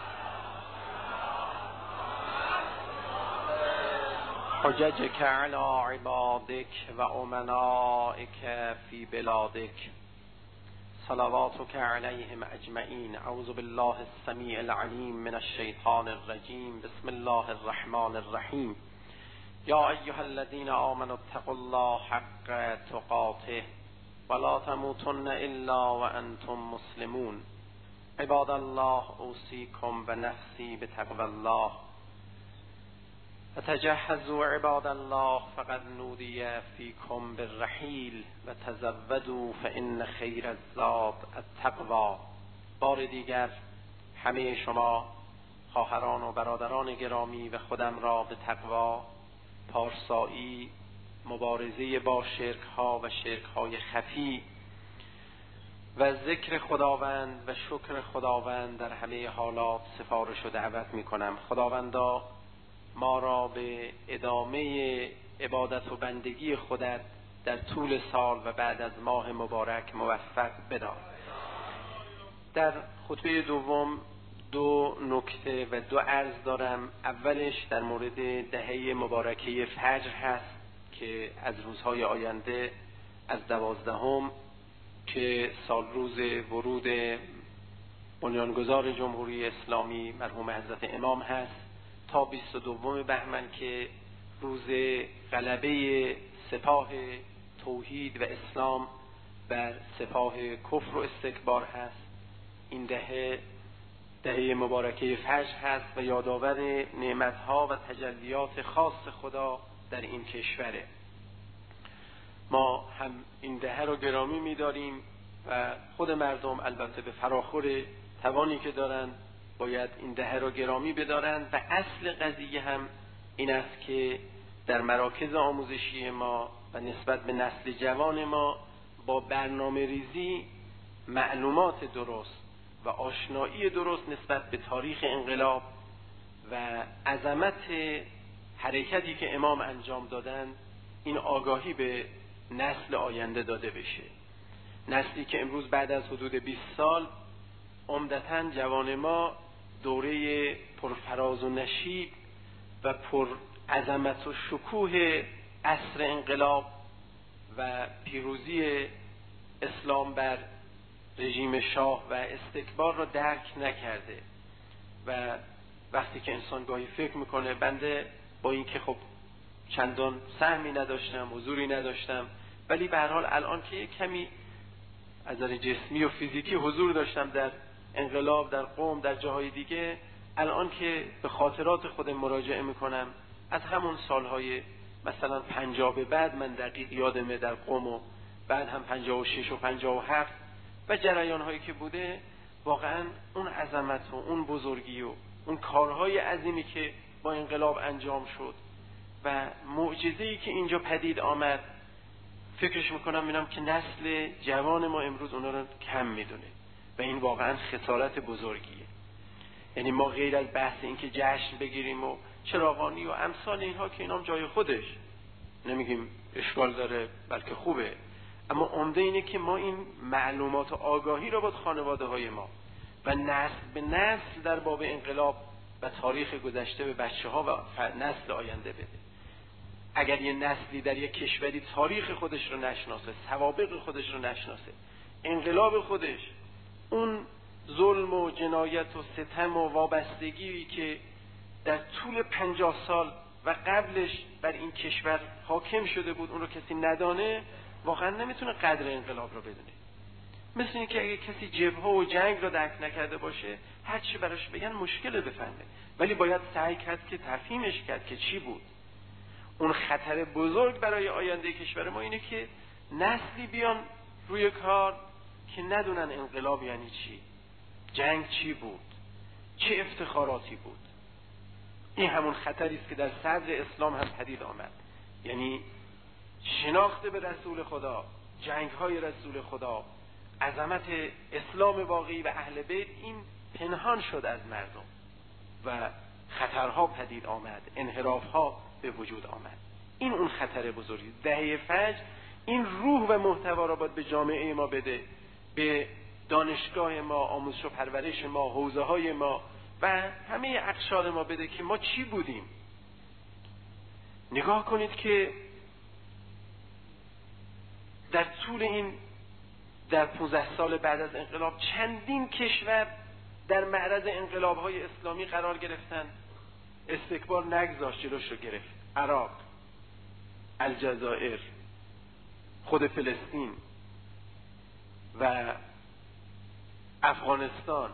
حججك على عبادك وأمنائك في بلادك صلواتك عليهم أجمعين. أعوذ بالله السميع العليم من الشيطان الرجيم. بسم الله الرحمن الرحيم. يا أيها الذين آمنوا اتقوا الله حق تقاته ولا تموتن إلا وأنتم مسلمون. عباد الله أوصيكم ونفسي بتقوى الله. فتجهزوا عباد الله فقد نودي فيكم بالرحيل وتزودوا فإن خير الزاد التقوى. بار دیگر همه شما خواهران و برادران گرامی و خودم را به تقوا، پارسایی، مبارزه با شرک ها و شرک های خفی و ذکر خداوند و شکر خداوند در همه حالات سفارش و دعوت می کنم. خداوندا ما را به ادامه عبادت و بندگی خودت در طول سال و بعد از ماه مبارک موفق بدار. در خطبه دوم دو نکته و دو عرض دارم. اولش در مورد دهه مبارکه فجر هست که از روزهای آینده از دوازدهم که سال روز ورود بنیانگذار جمهوری اسلامی مرحوم حضرت امام هست تا بیست و دوم بهمن که روز غلبه سپاه توحید و اسلام بر سپاه کفر و استکبار هست. این دهه دهه مبارکه فجر هست و یادآور نعمتها و تجلیات خاص خدا در این کشوره. ما هم این دهه رو گرامی می‌داریم و خود مردم البته به فراخور توانی که دارن باید این دهه رو گرامی بدارن و اصل قضیه هم این است که در مراکز آموزشی ما و نسبت به نسل جوان ما با برنامه ریزی معلومات درست و آشنایی درست نسبت به تاریخ انقلاب و عظمت حرکتی که امام انجام دادن این آگاهی به نسل آینده داده بشه. نسلی که امروز بعد از حدود بیست سال عمدتاً جوان ما دوره پرفراز و نشیب و پر عظمت و شکوه عصر انقلاب و پیروزی اسلام بر رژیم شاه و استکبار را درک نکرده و وقتی که انسان گاهی فکر میکنه بنده با اینکه خب چندان سهمی نداشتم حضوری نداشتم ولی به هر حال الان که کمی از نظر جسمی و فیزیکی حضور داشتم در انقلاب، در قم، در جاهای دیگه، الان که به خاطرات خودم مراجعه میکنم از همون سالهای مثلا پنجاه به بعد من دقیق یادمه در قم و بعد هم پنجاه و شش و پنجاه و هفت و جریان هایی که بوده واقعا اون عظمت و اون بزرگی و اون کارهای عظیمی که با انقلاب انجام شد و معجزه‌ای که اینجا پدید آمد فکرش میکنم میبینم که نسل جوان ما امروز اونا رو کم میدونه و این واقعا خسارت بزرگیه. یعنی ما غیر از بحث این که جشن بگیریم و چراغانی و امثال اینها که اینام جای خودش نمیگیم اشکال داره بلکه خوبه، اما عمده اینه که ما این معلومات و آگاهی رو با خانواده های ما و نسل به نسل در باب انقلاب و تاریخ گذشته به بچه ها و نسل آینده بده. اگر یه نسلی در یک کشوری تاریخ خودش رو نشناسه، سوابق خودش رو نشناسه، انقلاب خودش، اون ظلم و جنایت و ستم و وابستگی که در طول پنجاه سال و قبلش بر این کشور حاکم شده بود اون رو کسی ندانه، واقعا نمیتونه قدر انقلاب رو بدونه. مثل این که اگه کسی جبهه و جنگ رو درک نکرده باشه هر چی براش بگن مشکل بفهمه، ولی باید سعی کرد که تفهیمش کرد که چی بود. اون خطر بزرگ برای آینده کشور ما اینه که نسلی بیان روی کار که ندونن انقلاب یعنی چی، جنگ چی بود، چه افتخاراتی بود. این همون خطری است که در صدر اسلام هم پدید آمد، یعنی شناخت به رسول خدا، جنگ های رسول خدا، عظمت اسلام واقعی و اهل بیت، این پنهان شد از مردم و خطرها پدید آمد، انحرافها به وجود آمد. این اون خطر بزرگی. دهه فجر این روح و محتوا را باید به جامعه ما بده، به دانشگاه ما، آموزش و پرورش ما، حوزه های ما و همه اقشار ما بده که ما چی بودیم. نگاه کنید که در طول این در پانزده سال بعد از انقلاب چندین کشور در معرض انقلاب‌های اسلامی قرار گرفتن، استکبار نگذاشت جلوش رو گرفت. عراق، الجزایر، خود فلسطین و افغانستان،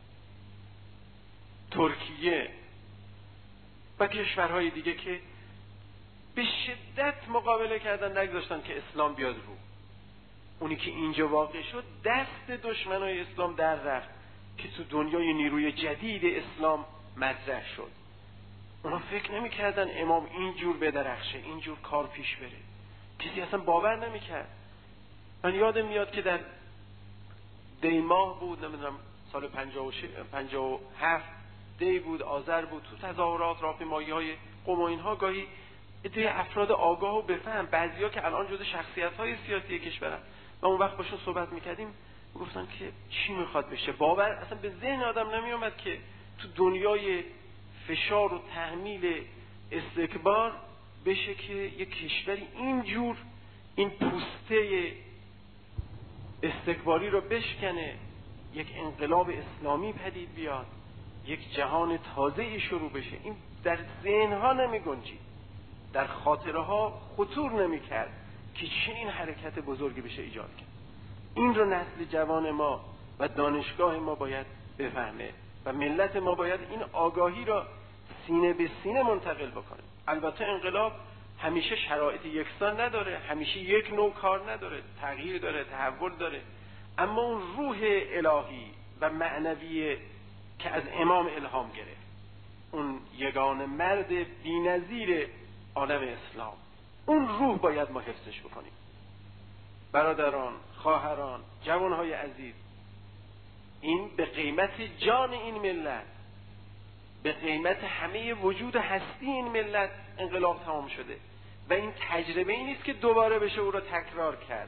ترکیه و کشورهای دیگه که به شدت مقابله کردن، نگذاشتن که اسلام بیاد رو. اونی که اینجا واقع شد دست دشمنای اسلام در رفت که تو دنیای نیروی جدید اسلام مطرح شد. اونا فکر نمی کردن امام اینجور بدرخشه، اینجور کار پیش بره. کسی اصلا باور نمی کرد. من یادم میاد که در دی ماه بود، نمیدونم سال پنجاه و هفت دی بود، آذر بود، تو تظاهرات راهپیمایی های قم و اینها گاهی عده افراد آگاه و بفهم، بعضیا که الان جزو شخصیت های سیاسی کشورن و اون وقت باشون صحبت میکردیم گفتن که چی میخواد بشه. باور اصلا به ذهن آدم نمی اومد که تو دنیای فشار و تحمیل استکبار بشه که یک کشوری اینجور این پوسته استکباری رو بشکنه، یک انقلاب اسلامی پدید بیاد، یک جهان تازه‌ای شروع بشه. این در ذهنها نمی گنجید، در خاطره ها خطور نمی کرد که چنین حرکت بزرگی بشه ایجاد کرد. این رو نسل جوان ما و دانشگاه ما باید بفهمه و ملت ما باید این آگاهی را سینه به سینه منتقل بکنه. البته انقلاب همیشه شرایط یکسان نداره، همیشه یک نوع کار نداره، تغییر داره، تحول داره، اما اون روح الهی و معنوی که از امام الهام گرفت، اون یگانه مرد بی‌نظیر عالم اسلام، اون روح باید ما حفظش بکنیم. برادران، خواهران، جوانهای عزیز، این به قیمت جان این ملت، به قیمت همه وجود هستی این ملت انقلاب تمام شده و این تجربه ای نیست که دوباره بشه او را تکرار کرد.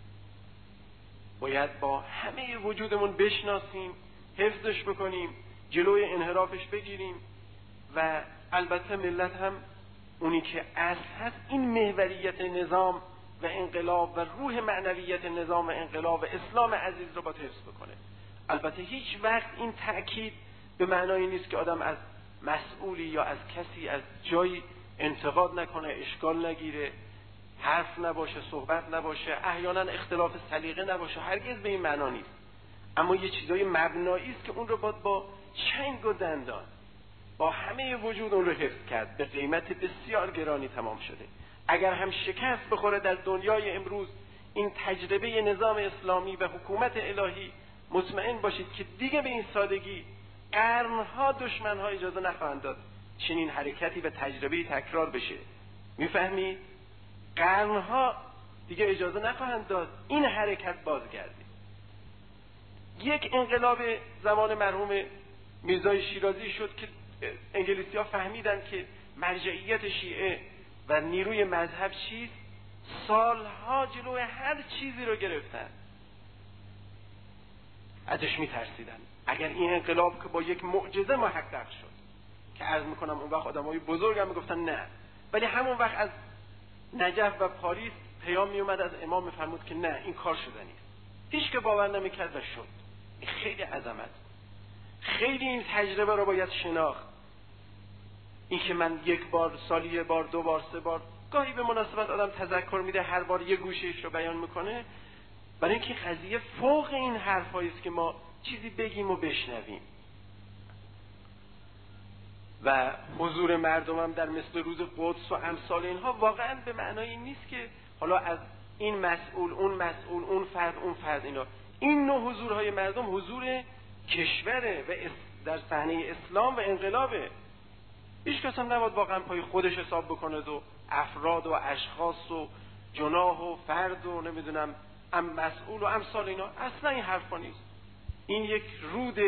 باید با همه وجودمون بشناسیم، حفظش بکنیم، جلوی انحرافش بگیریم و البته ملت هم اونی که اصل هست این محوریت نظام و انقلاب و روح معنویت نظام و انقلاب و اسلام عزیز رو باید حفظ بکنه. البته هیچ وقت این تأکید به معنای نیست که آدم از مسئولی یا از کسی از جایی انتقاد نکنه، اشکال نگیره، حرف نباشه، صحبت نباشه، احیانا اختلاف سلیقه نباشه، هرگز به این معنا نیست. اما یه چیزای مبنایی است که اون رو باید با چنگ و دندان با همه وجود اون رو حفظ کرد. به قیمت بسیار گرانی تمام شده. اگر هم شکست بخوره در دنیای امروز این تجربه نظام اسلامی و حکومت الهی، مطمئن باشید که دیگه به این سادگی قرنها دشمنها اجازه نخواهند داد چنین حرکتی و تجربه تکرار بشه. میفهمی؟ قرنها دیگه اجازه نخواهند داد این حرکت بازگرده. یک انقلاب زمان مرحوم میرزای شیرازی شد که انگلیسی ها فهمیدن که مرجعیت شیعه و نیروی مذهب چیست، سالها جلوی هر چیزی رو گرفتن، ازش میترسیدن. اگر این انقلاب که با یک معجزه محقق شد که عرض میکنم اون وقت آدمای بزرگ هم میگفتن نه، ولی همون وقت از نجف و پاریس پیام میومد از امام میفرمود که نه، این کار شده نیست. هیچ که باور نمیکرد و شد. این خیلی عظمت، خیلی این تجربه رو باید شناخت. این که من یک بار سالی یه بار دو بار سه بار گاهی به مناسبت آدم تذکر میده، هر بار یه گوشهش رو بیان میکنه، برای اینکه قضیه فوق این حرفایی است که ما چیزی بگیم و بشنویم. و حضور مردم هم در مثل روز قدس و امثال اینها واقعا به معنای این نیست که حالا از این مسئول اون مسئول اون فرد اون فرد اینا. این نوع حضورهای مردم حضور کشوره و در صحنه اسلام و انقلابه. هیچ کس هم نباید واقعا پای خودش حساب بکنه و افراد و اشخاص و جناح و فرد و نمیدونم ام مسئول و امثال اینا. اصلا این حرفا نیست. این یک رود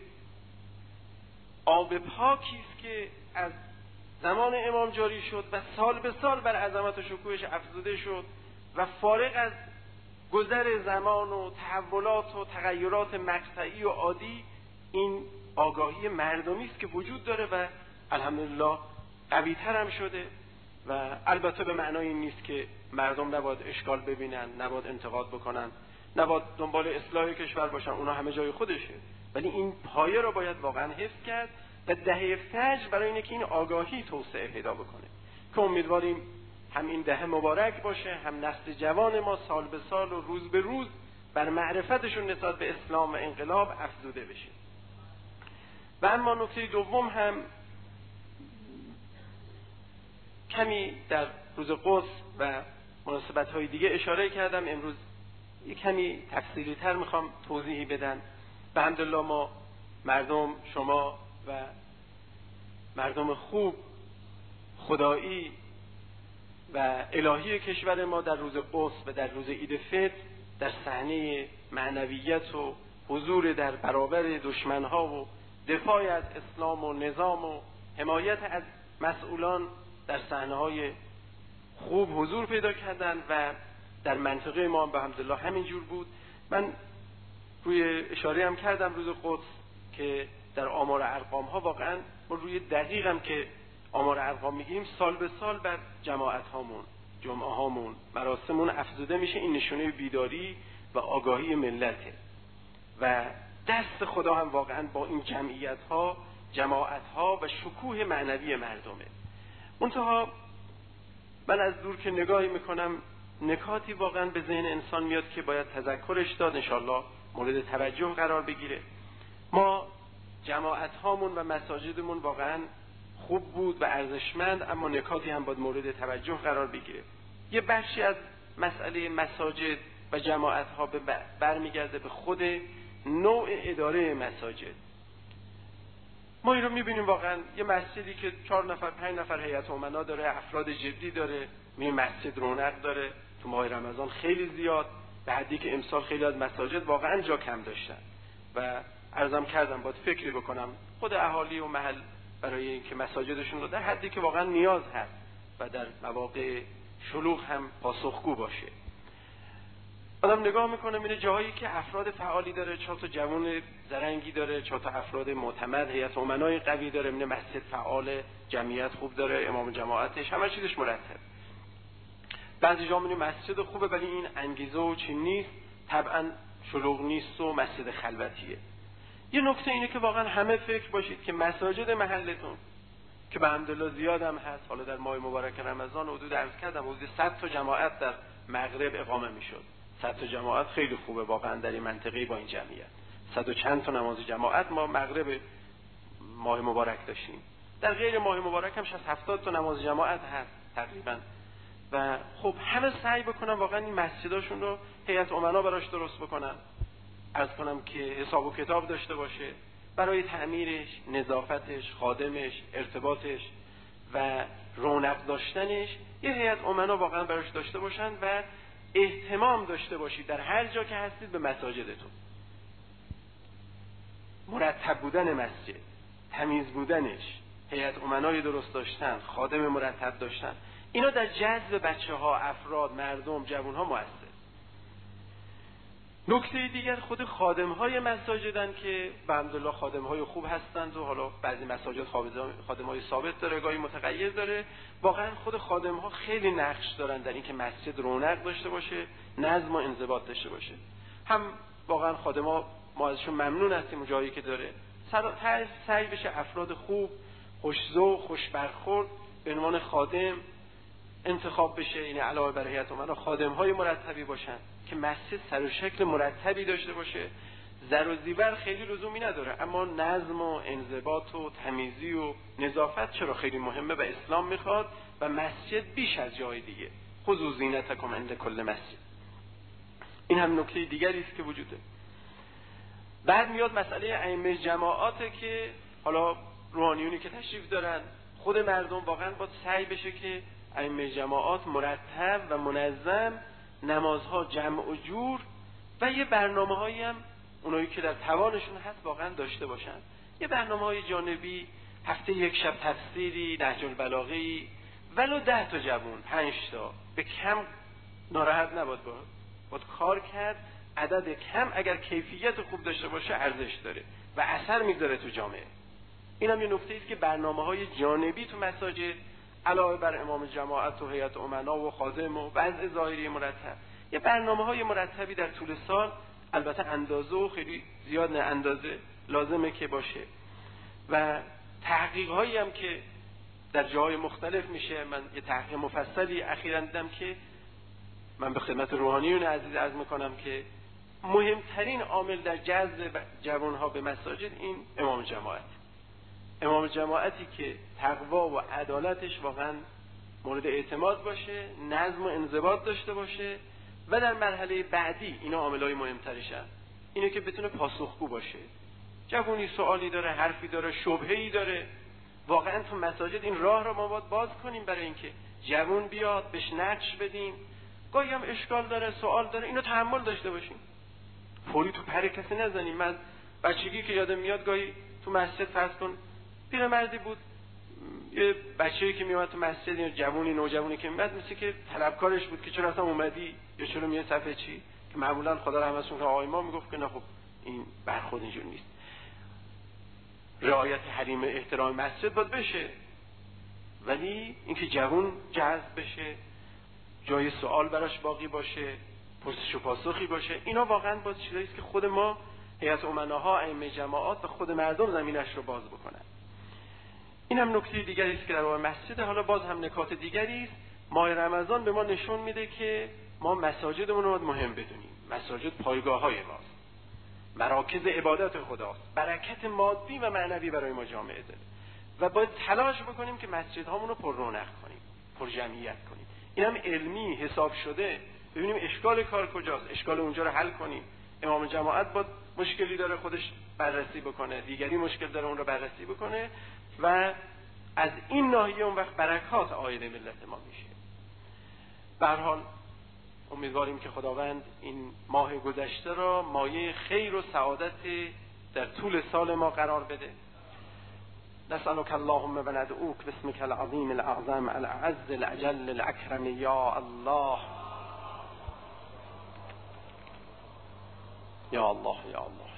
آب پاکی است که از زمان امام جاری شد و سال به سال بر عظمت و شکوهش افزوده شد و فارغ از گذر زمان و تحولات و تغییرات مقطعی و عادی، این آگاهی مردمی است که وجود داره و الحمدلله قوی تر هم شده. و البته به معنای این نیست که مردم نباید اشکال ببینن، نباید انتقاد بکنن، نباید دنبال اصلاح کشور باشن، اونا همه جای خودشه، ولی این پایه رو باید واقعا حفظ کرد و دهه فجر برای اینه که این آگاهی توسعه پیدا بکنه که امیدواریم هم این دهه مبارک باشه، هم نسل جوان ما سال به سال و روز به روز بر معرفتشون نسبت به اسلام و انقلاب افزوده بشه. و اما نکته دوم هم کمی در روز قدس و مناسبت‌های دیگه اشاره کردم، امروز یک کمی تفصیلی تر میخوام توضیحی بدم. به حمدالله ما مردم، شما و مردم خوب خدایی و الهی کشور ما در روز قدس و در روز عید فطر در صحنه معنویت و حضور در برابر دشمنها و دفاع از اسلام و نظام و حمایت از مسئولان در صحنه‌های خوب حضور پیدا کردند و در منطقه ما به حمدالله همینجور بود. من روی اشاره هم کردم روز قدس که در آمار ارقام ها واقعا ما روی دقیقم که آمار ارقام میگیم سال به سال بر جماعت هامون، جمعه هامون، مراسمون افزوده میشه. این نشونه بیداری و آگاهی ملته و دست خدا هم واقعا با این جمعیت ها، جماعت ها و شکوه معنوی مردمه. منتها من از دور که نگاهی میکنم نکاتی واقعا به ذهن انسان میاد که باید تذکرش داد، انشالله مورد توجه قرار بگیره. ما جماعت هامون و مساجدمون واقعا خوب بود و ارزشمند، اما نکاتی هم باید مورد توجه قرار بگیره. یه بخشی از مسئله مساجد و جماعت ها برمیگرده به خود نوع اداره مساجد. ما این رو میبینیم واقعا یه مسجدی که چهار نفر پنج نفر هیئت امنا داره، افراد جدی داره، می مسجد رونق داره، تو ماه رمضان خیلی زیاد، به حدی که امسال خیلی از مساجد واقعا جا کم داشتن و عرضم کردم باید فکری بکنم خود اهالی و محل برای اینکه مساجدشون رو در حدی که واقعا نیاز هست و در مواقع شلوغ هم پاسخگو باشه. آدم نگاه میکنه میره جاهایی که افراد فعالی داره، چهار تا جوان زرنگی داره، چهار تا افراد معتمد، هیئت امنای قوی داره، میره مسجد فعال، جمعیت خوب داره، امام جماعتش، همه چیزش مرتب. بعضی جا میبینی مسجد خوبه ولی این انگیزه و چی نیست، طبعا شلوغ نیست و مسجد خلوتیه. یه نکته اینه که واقعا همه فکر باشید که مساجد محلتون که به حمدالله زیاد هم هست، حالا در ماه مبارک رمضان حدود عرض کردم حدود صد تا جماعت در مغرب اقامه میشد. صد تا جماعت خیلی خوبه واقعا در این منطقه با این جمعیت. صد و چند تا نماز جماعت ما مغرب ماه مبارک داشتیم. در غیر ماه مبارک هم شصت هفتاد تا نماز جماعت هست تقریبا. و خب همه سعی بکنن واقعا این مسجداشون رو هیئت امنا براش درست بکنن، عرض کنم که حساب و کتاب داشته باشه برای تعمیرش، نظافتش، خادمش، ارتباطش و رونق داشتنش. یه هیئت امنا واقعا براش داشته باشن و اهتمام داشته باشید در هر جا که هستید به مساجدتون. مرتب بودن مسجد، تمیز بودنش، هیئت امنای درست داشتن، خادم مرتب داشتن، اینا در جذب بچه ها، افراد، مردم، جوان ها مؤثر. نکته دیگر خود خادم های مساجدن که الحمدلله خادم های خوب هستند و حالا بعضی مساجد خادم های ثابت داره، گاهی متغیر داره. واقعا خود خادم ها خیلی نقش دارن در اینکه مسجد رونق داشته باشه، نظم و انضباط داشته باشه. هم واقعا خادم ها ما ازشون ممنون هستیم جایی که داره سعی بشه افراد خوب، خوش‌ذوق، خوش برخورد به عنوان خادم انتخاب بشه. این علاوه بر هیئت امنا خادم های مرتبی باشن که مسجد سر و شکل مرتبی داشته باشه. زر و زیور خیلی لزومی نداره، اما نظم و انضباط و تمیزی و نظافت چرا خیلی مهمه و اسلام میخواد و مسجد بیش از جای دیگه. خذوا زینتکم عند کل مسجد. این هم نکته دیگری است که وجوده. بعد میاد مسئله ائمه جماعاته که حالا روحانیونی که تشریف دارن، خود مردم واقعا باید سعی بشه که ائمه جماعات مرتب و منظم نمازها جمع و جور و یه برنامه‌هایی هم اونایی که در توانشون هست واقعا داشته باشن. یه برنامه‌های جانبی، هفته یک شب تفسیری، نهج البلاغه‌ای، ولو ده تا جوون، پنج تا، به کم ناراحت نباید باید. باید کار کرد. عدد کم اگر کیفیت خوب داشته باشه ارزش داره و اثر میذاره تو جامعه. این هم یه نکته است که برنامه‌های جانبی تو مساجد علاوه بر امام جماعت و هیئت امنا و خادم و وضع ظاهری مرتب، یه برنامه‌های مرتبی در طول سال، البته اندازه و خیلی زیاد نه اندازه لازمه که باشه. و تحقیق‌هایی هم که در جاهای مختلف میشه. من یه تحقیق مفصلی اخیراً دیدم که من به خدمت روحانیون عزیز عرض میکنم که مهمترین عامل در جذب جوانها به مساجد این امام جماعت. امام جماعتی که تقوا و عدالتش واقعا مورد اعتماد باشه، نظم و انضباط داشته باشه و در مرحله بعدی اینا عاملای مهمترشن. اینه که بتونه پاسخگو باشه. جوونی سوالی داره، حرفی داره، شبهه‌ای داره، واقعا تو مساجد این راه رو ما باید باز کنیم برای اینکه جوون بیاد بهش نقش بدیم. گاهی هم اشکال داره، سوال داره، اینو تحمل داشته باشیم. فوری تو پر کسی نزنیم. من بچگی که یادم میاد گاهی تو مسجد فرض کن پیرمردی بود، یه بچه‌ای که میومد تو مسجد، یا جوونی نوجوانی که میاد، مثل که طلبکارش بود که چرا اصلا اومدی یا چرا میای صفحه چی، که معمولا خدا رحمتشون کنه آقای ما میگفت که نه خب این برخورد اینجور نیست. رعایت حریم احترام مسجد باید بشه، ولی اینکه جوون جذب بشه، جای سوال براش باقی باشه، پرسش و پاسخی باشه، اینا واقعا باید چیزایی است که خود ما هیئت امناها، ائمه جماعات و خود مردم زمینش رو باز بکنن. این هم نکته دیگری است که در باب مسجد. حالا باز هم نکات دیگری است. ماه رمضان به ما نشون میده که ما مساجدمون رو باید مهم بدونیم. مساجد پایگاه‌های ماست. مراکز عبادت خداست، برکت مادی و معنوی برای ما جامعه داره و باید تلاش بکنیم که مسجدهامون رو پر رونق کنیم، پر جمعیت کنیم. این هم علمی حساب شده، ببینیم اشکال کار کجاست، اشکال اونجا رو حل کنیم. امام جماعت با مشکلی داره خودش بررسی بکنه، دیگری مشکل داره اون رو بررسی بکنه و از این ناحیه اون وقت برکات عاید ملت ما میشه. به هر حال امیدواریم که خداوند این ماه گذشته را مایه خیر و سعادت در طول سال ما قرار بده. نسألك اللهم و ندعوک باسمك العظیم الاعظم الاعز الاجل الاکرم یا الله یا الله یا الله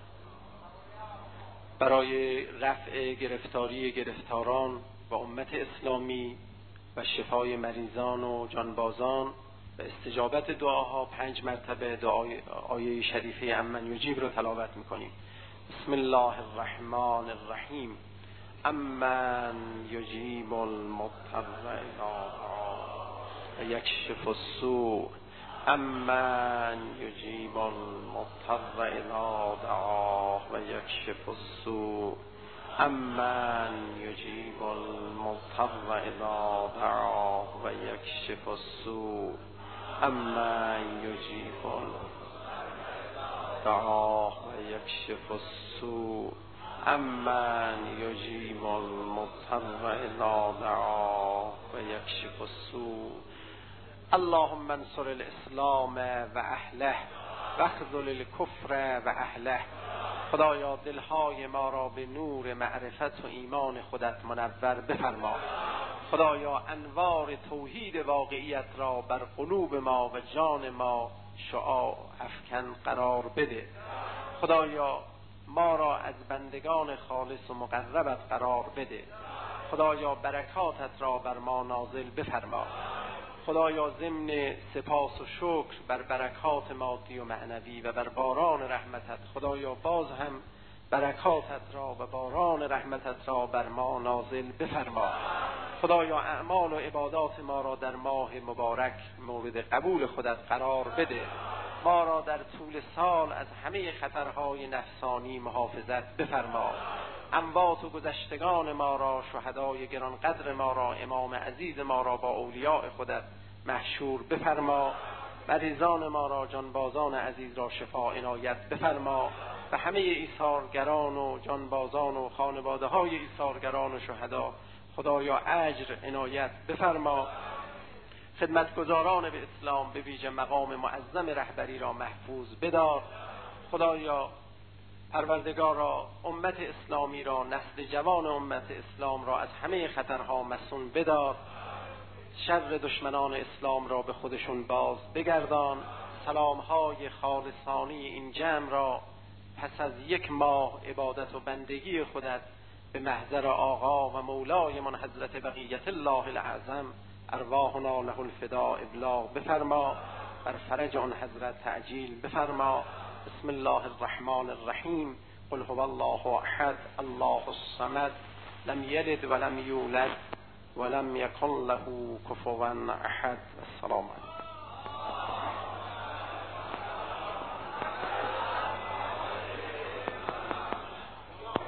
برای رفع گرفتاری گرفتاران و امت اسلامی و شفای مریضان و جانبازان و استجابت دعاها پنج مرتبه دعای آیه شریفه امن یجیب رو تلاوت میکنیم. بسم الله الرحمن الرحیم. امن یجیب المضطر اذا دعاه و یکشف السوء. امن یجیب المضطر اذا دعاه و یکشف السوء. امن یجیب المضطر اذا دعاه و یکشف السوء. امن یجیب دعاه و یکشف السوء. امن یجیب المضطر اذا دعاه و یکشف السوء. اللهم انصر الاسلام و اهله و خذل الکفر و اهله. خدایا دلهای ما را به نور معرفت و ایمان خودت منور بفرما. خدایا انوار توحید واقعیت را بر قلوب ما و جان ما شعاع افکن قرار بده. خدایا ما را از بندگان خالص و مقربت قرار بده. خدایا برکاتت را بر ما نازل بفرما. خدایا ضمن سپاس و شکر بر برکات مادی و معنوی و بر باران رحمتت، خدایا باز هم برکاتت را و باران رحمتت را بر ما نازل بفرما. خدایا اعمال و عبادات ما را در ماه مبارک مورد قبول خودت قرار بده. ما را در طول سال از همه خطرهای نفسانی محافظت بفرما. اموات و گذشتگان ما را، شهدای گرانقدر ما را، امام عزیز ما را با اولیاء خودت محشور بفرما. مریضان ما را، جانبازان عزیز را شفا عنایت بفرما و همه ایثارگران و جانبازان و خانواده های ایثارگران و شهدا خدایا اجر عنایت بفرما. خدمتگزاران به اسلام به ویژه مقام معظم رهبری را محفوظ بدار. خدایا پروردگارا امت اسلامی را، نسل جوان امت اسلام را از همه خطرها مصون بدار. شر دشمنان اسلام را به خودشون باز بگردان. سلامهای خالصانه این جمع را پس از یک ماه عبادت و بندگی خودت به محضر آقا و مولای من حضرت بقیت الله الاعظم ارواحنا له الفداء ابلاغ بفرما. بر فرج آن حضرت تعجیل بفرما. بسم الله الرحمن الرحیم. قل هو الله احد الله الصمد لم یلد ولم یولد ولم یکن له کفوا احد. السلام علیکم.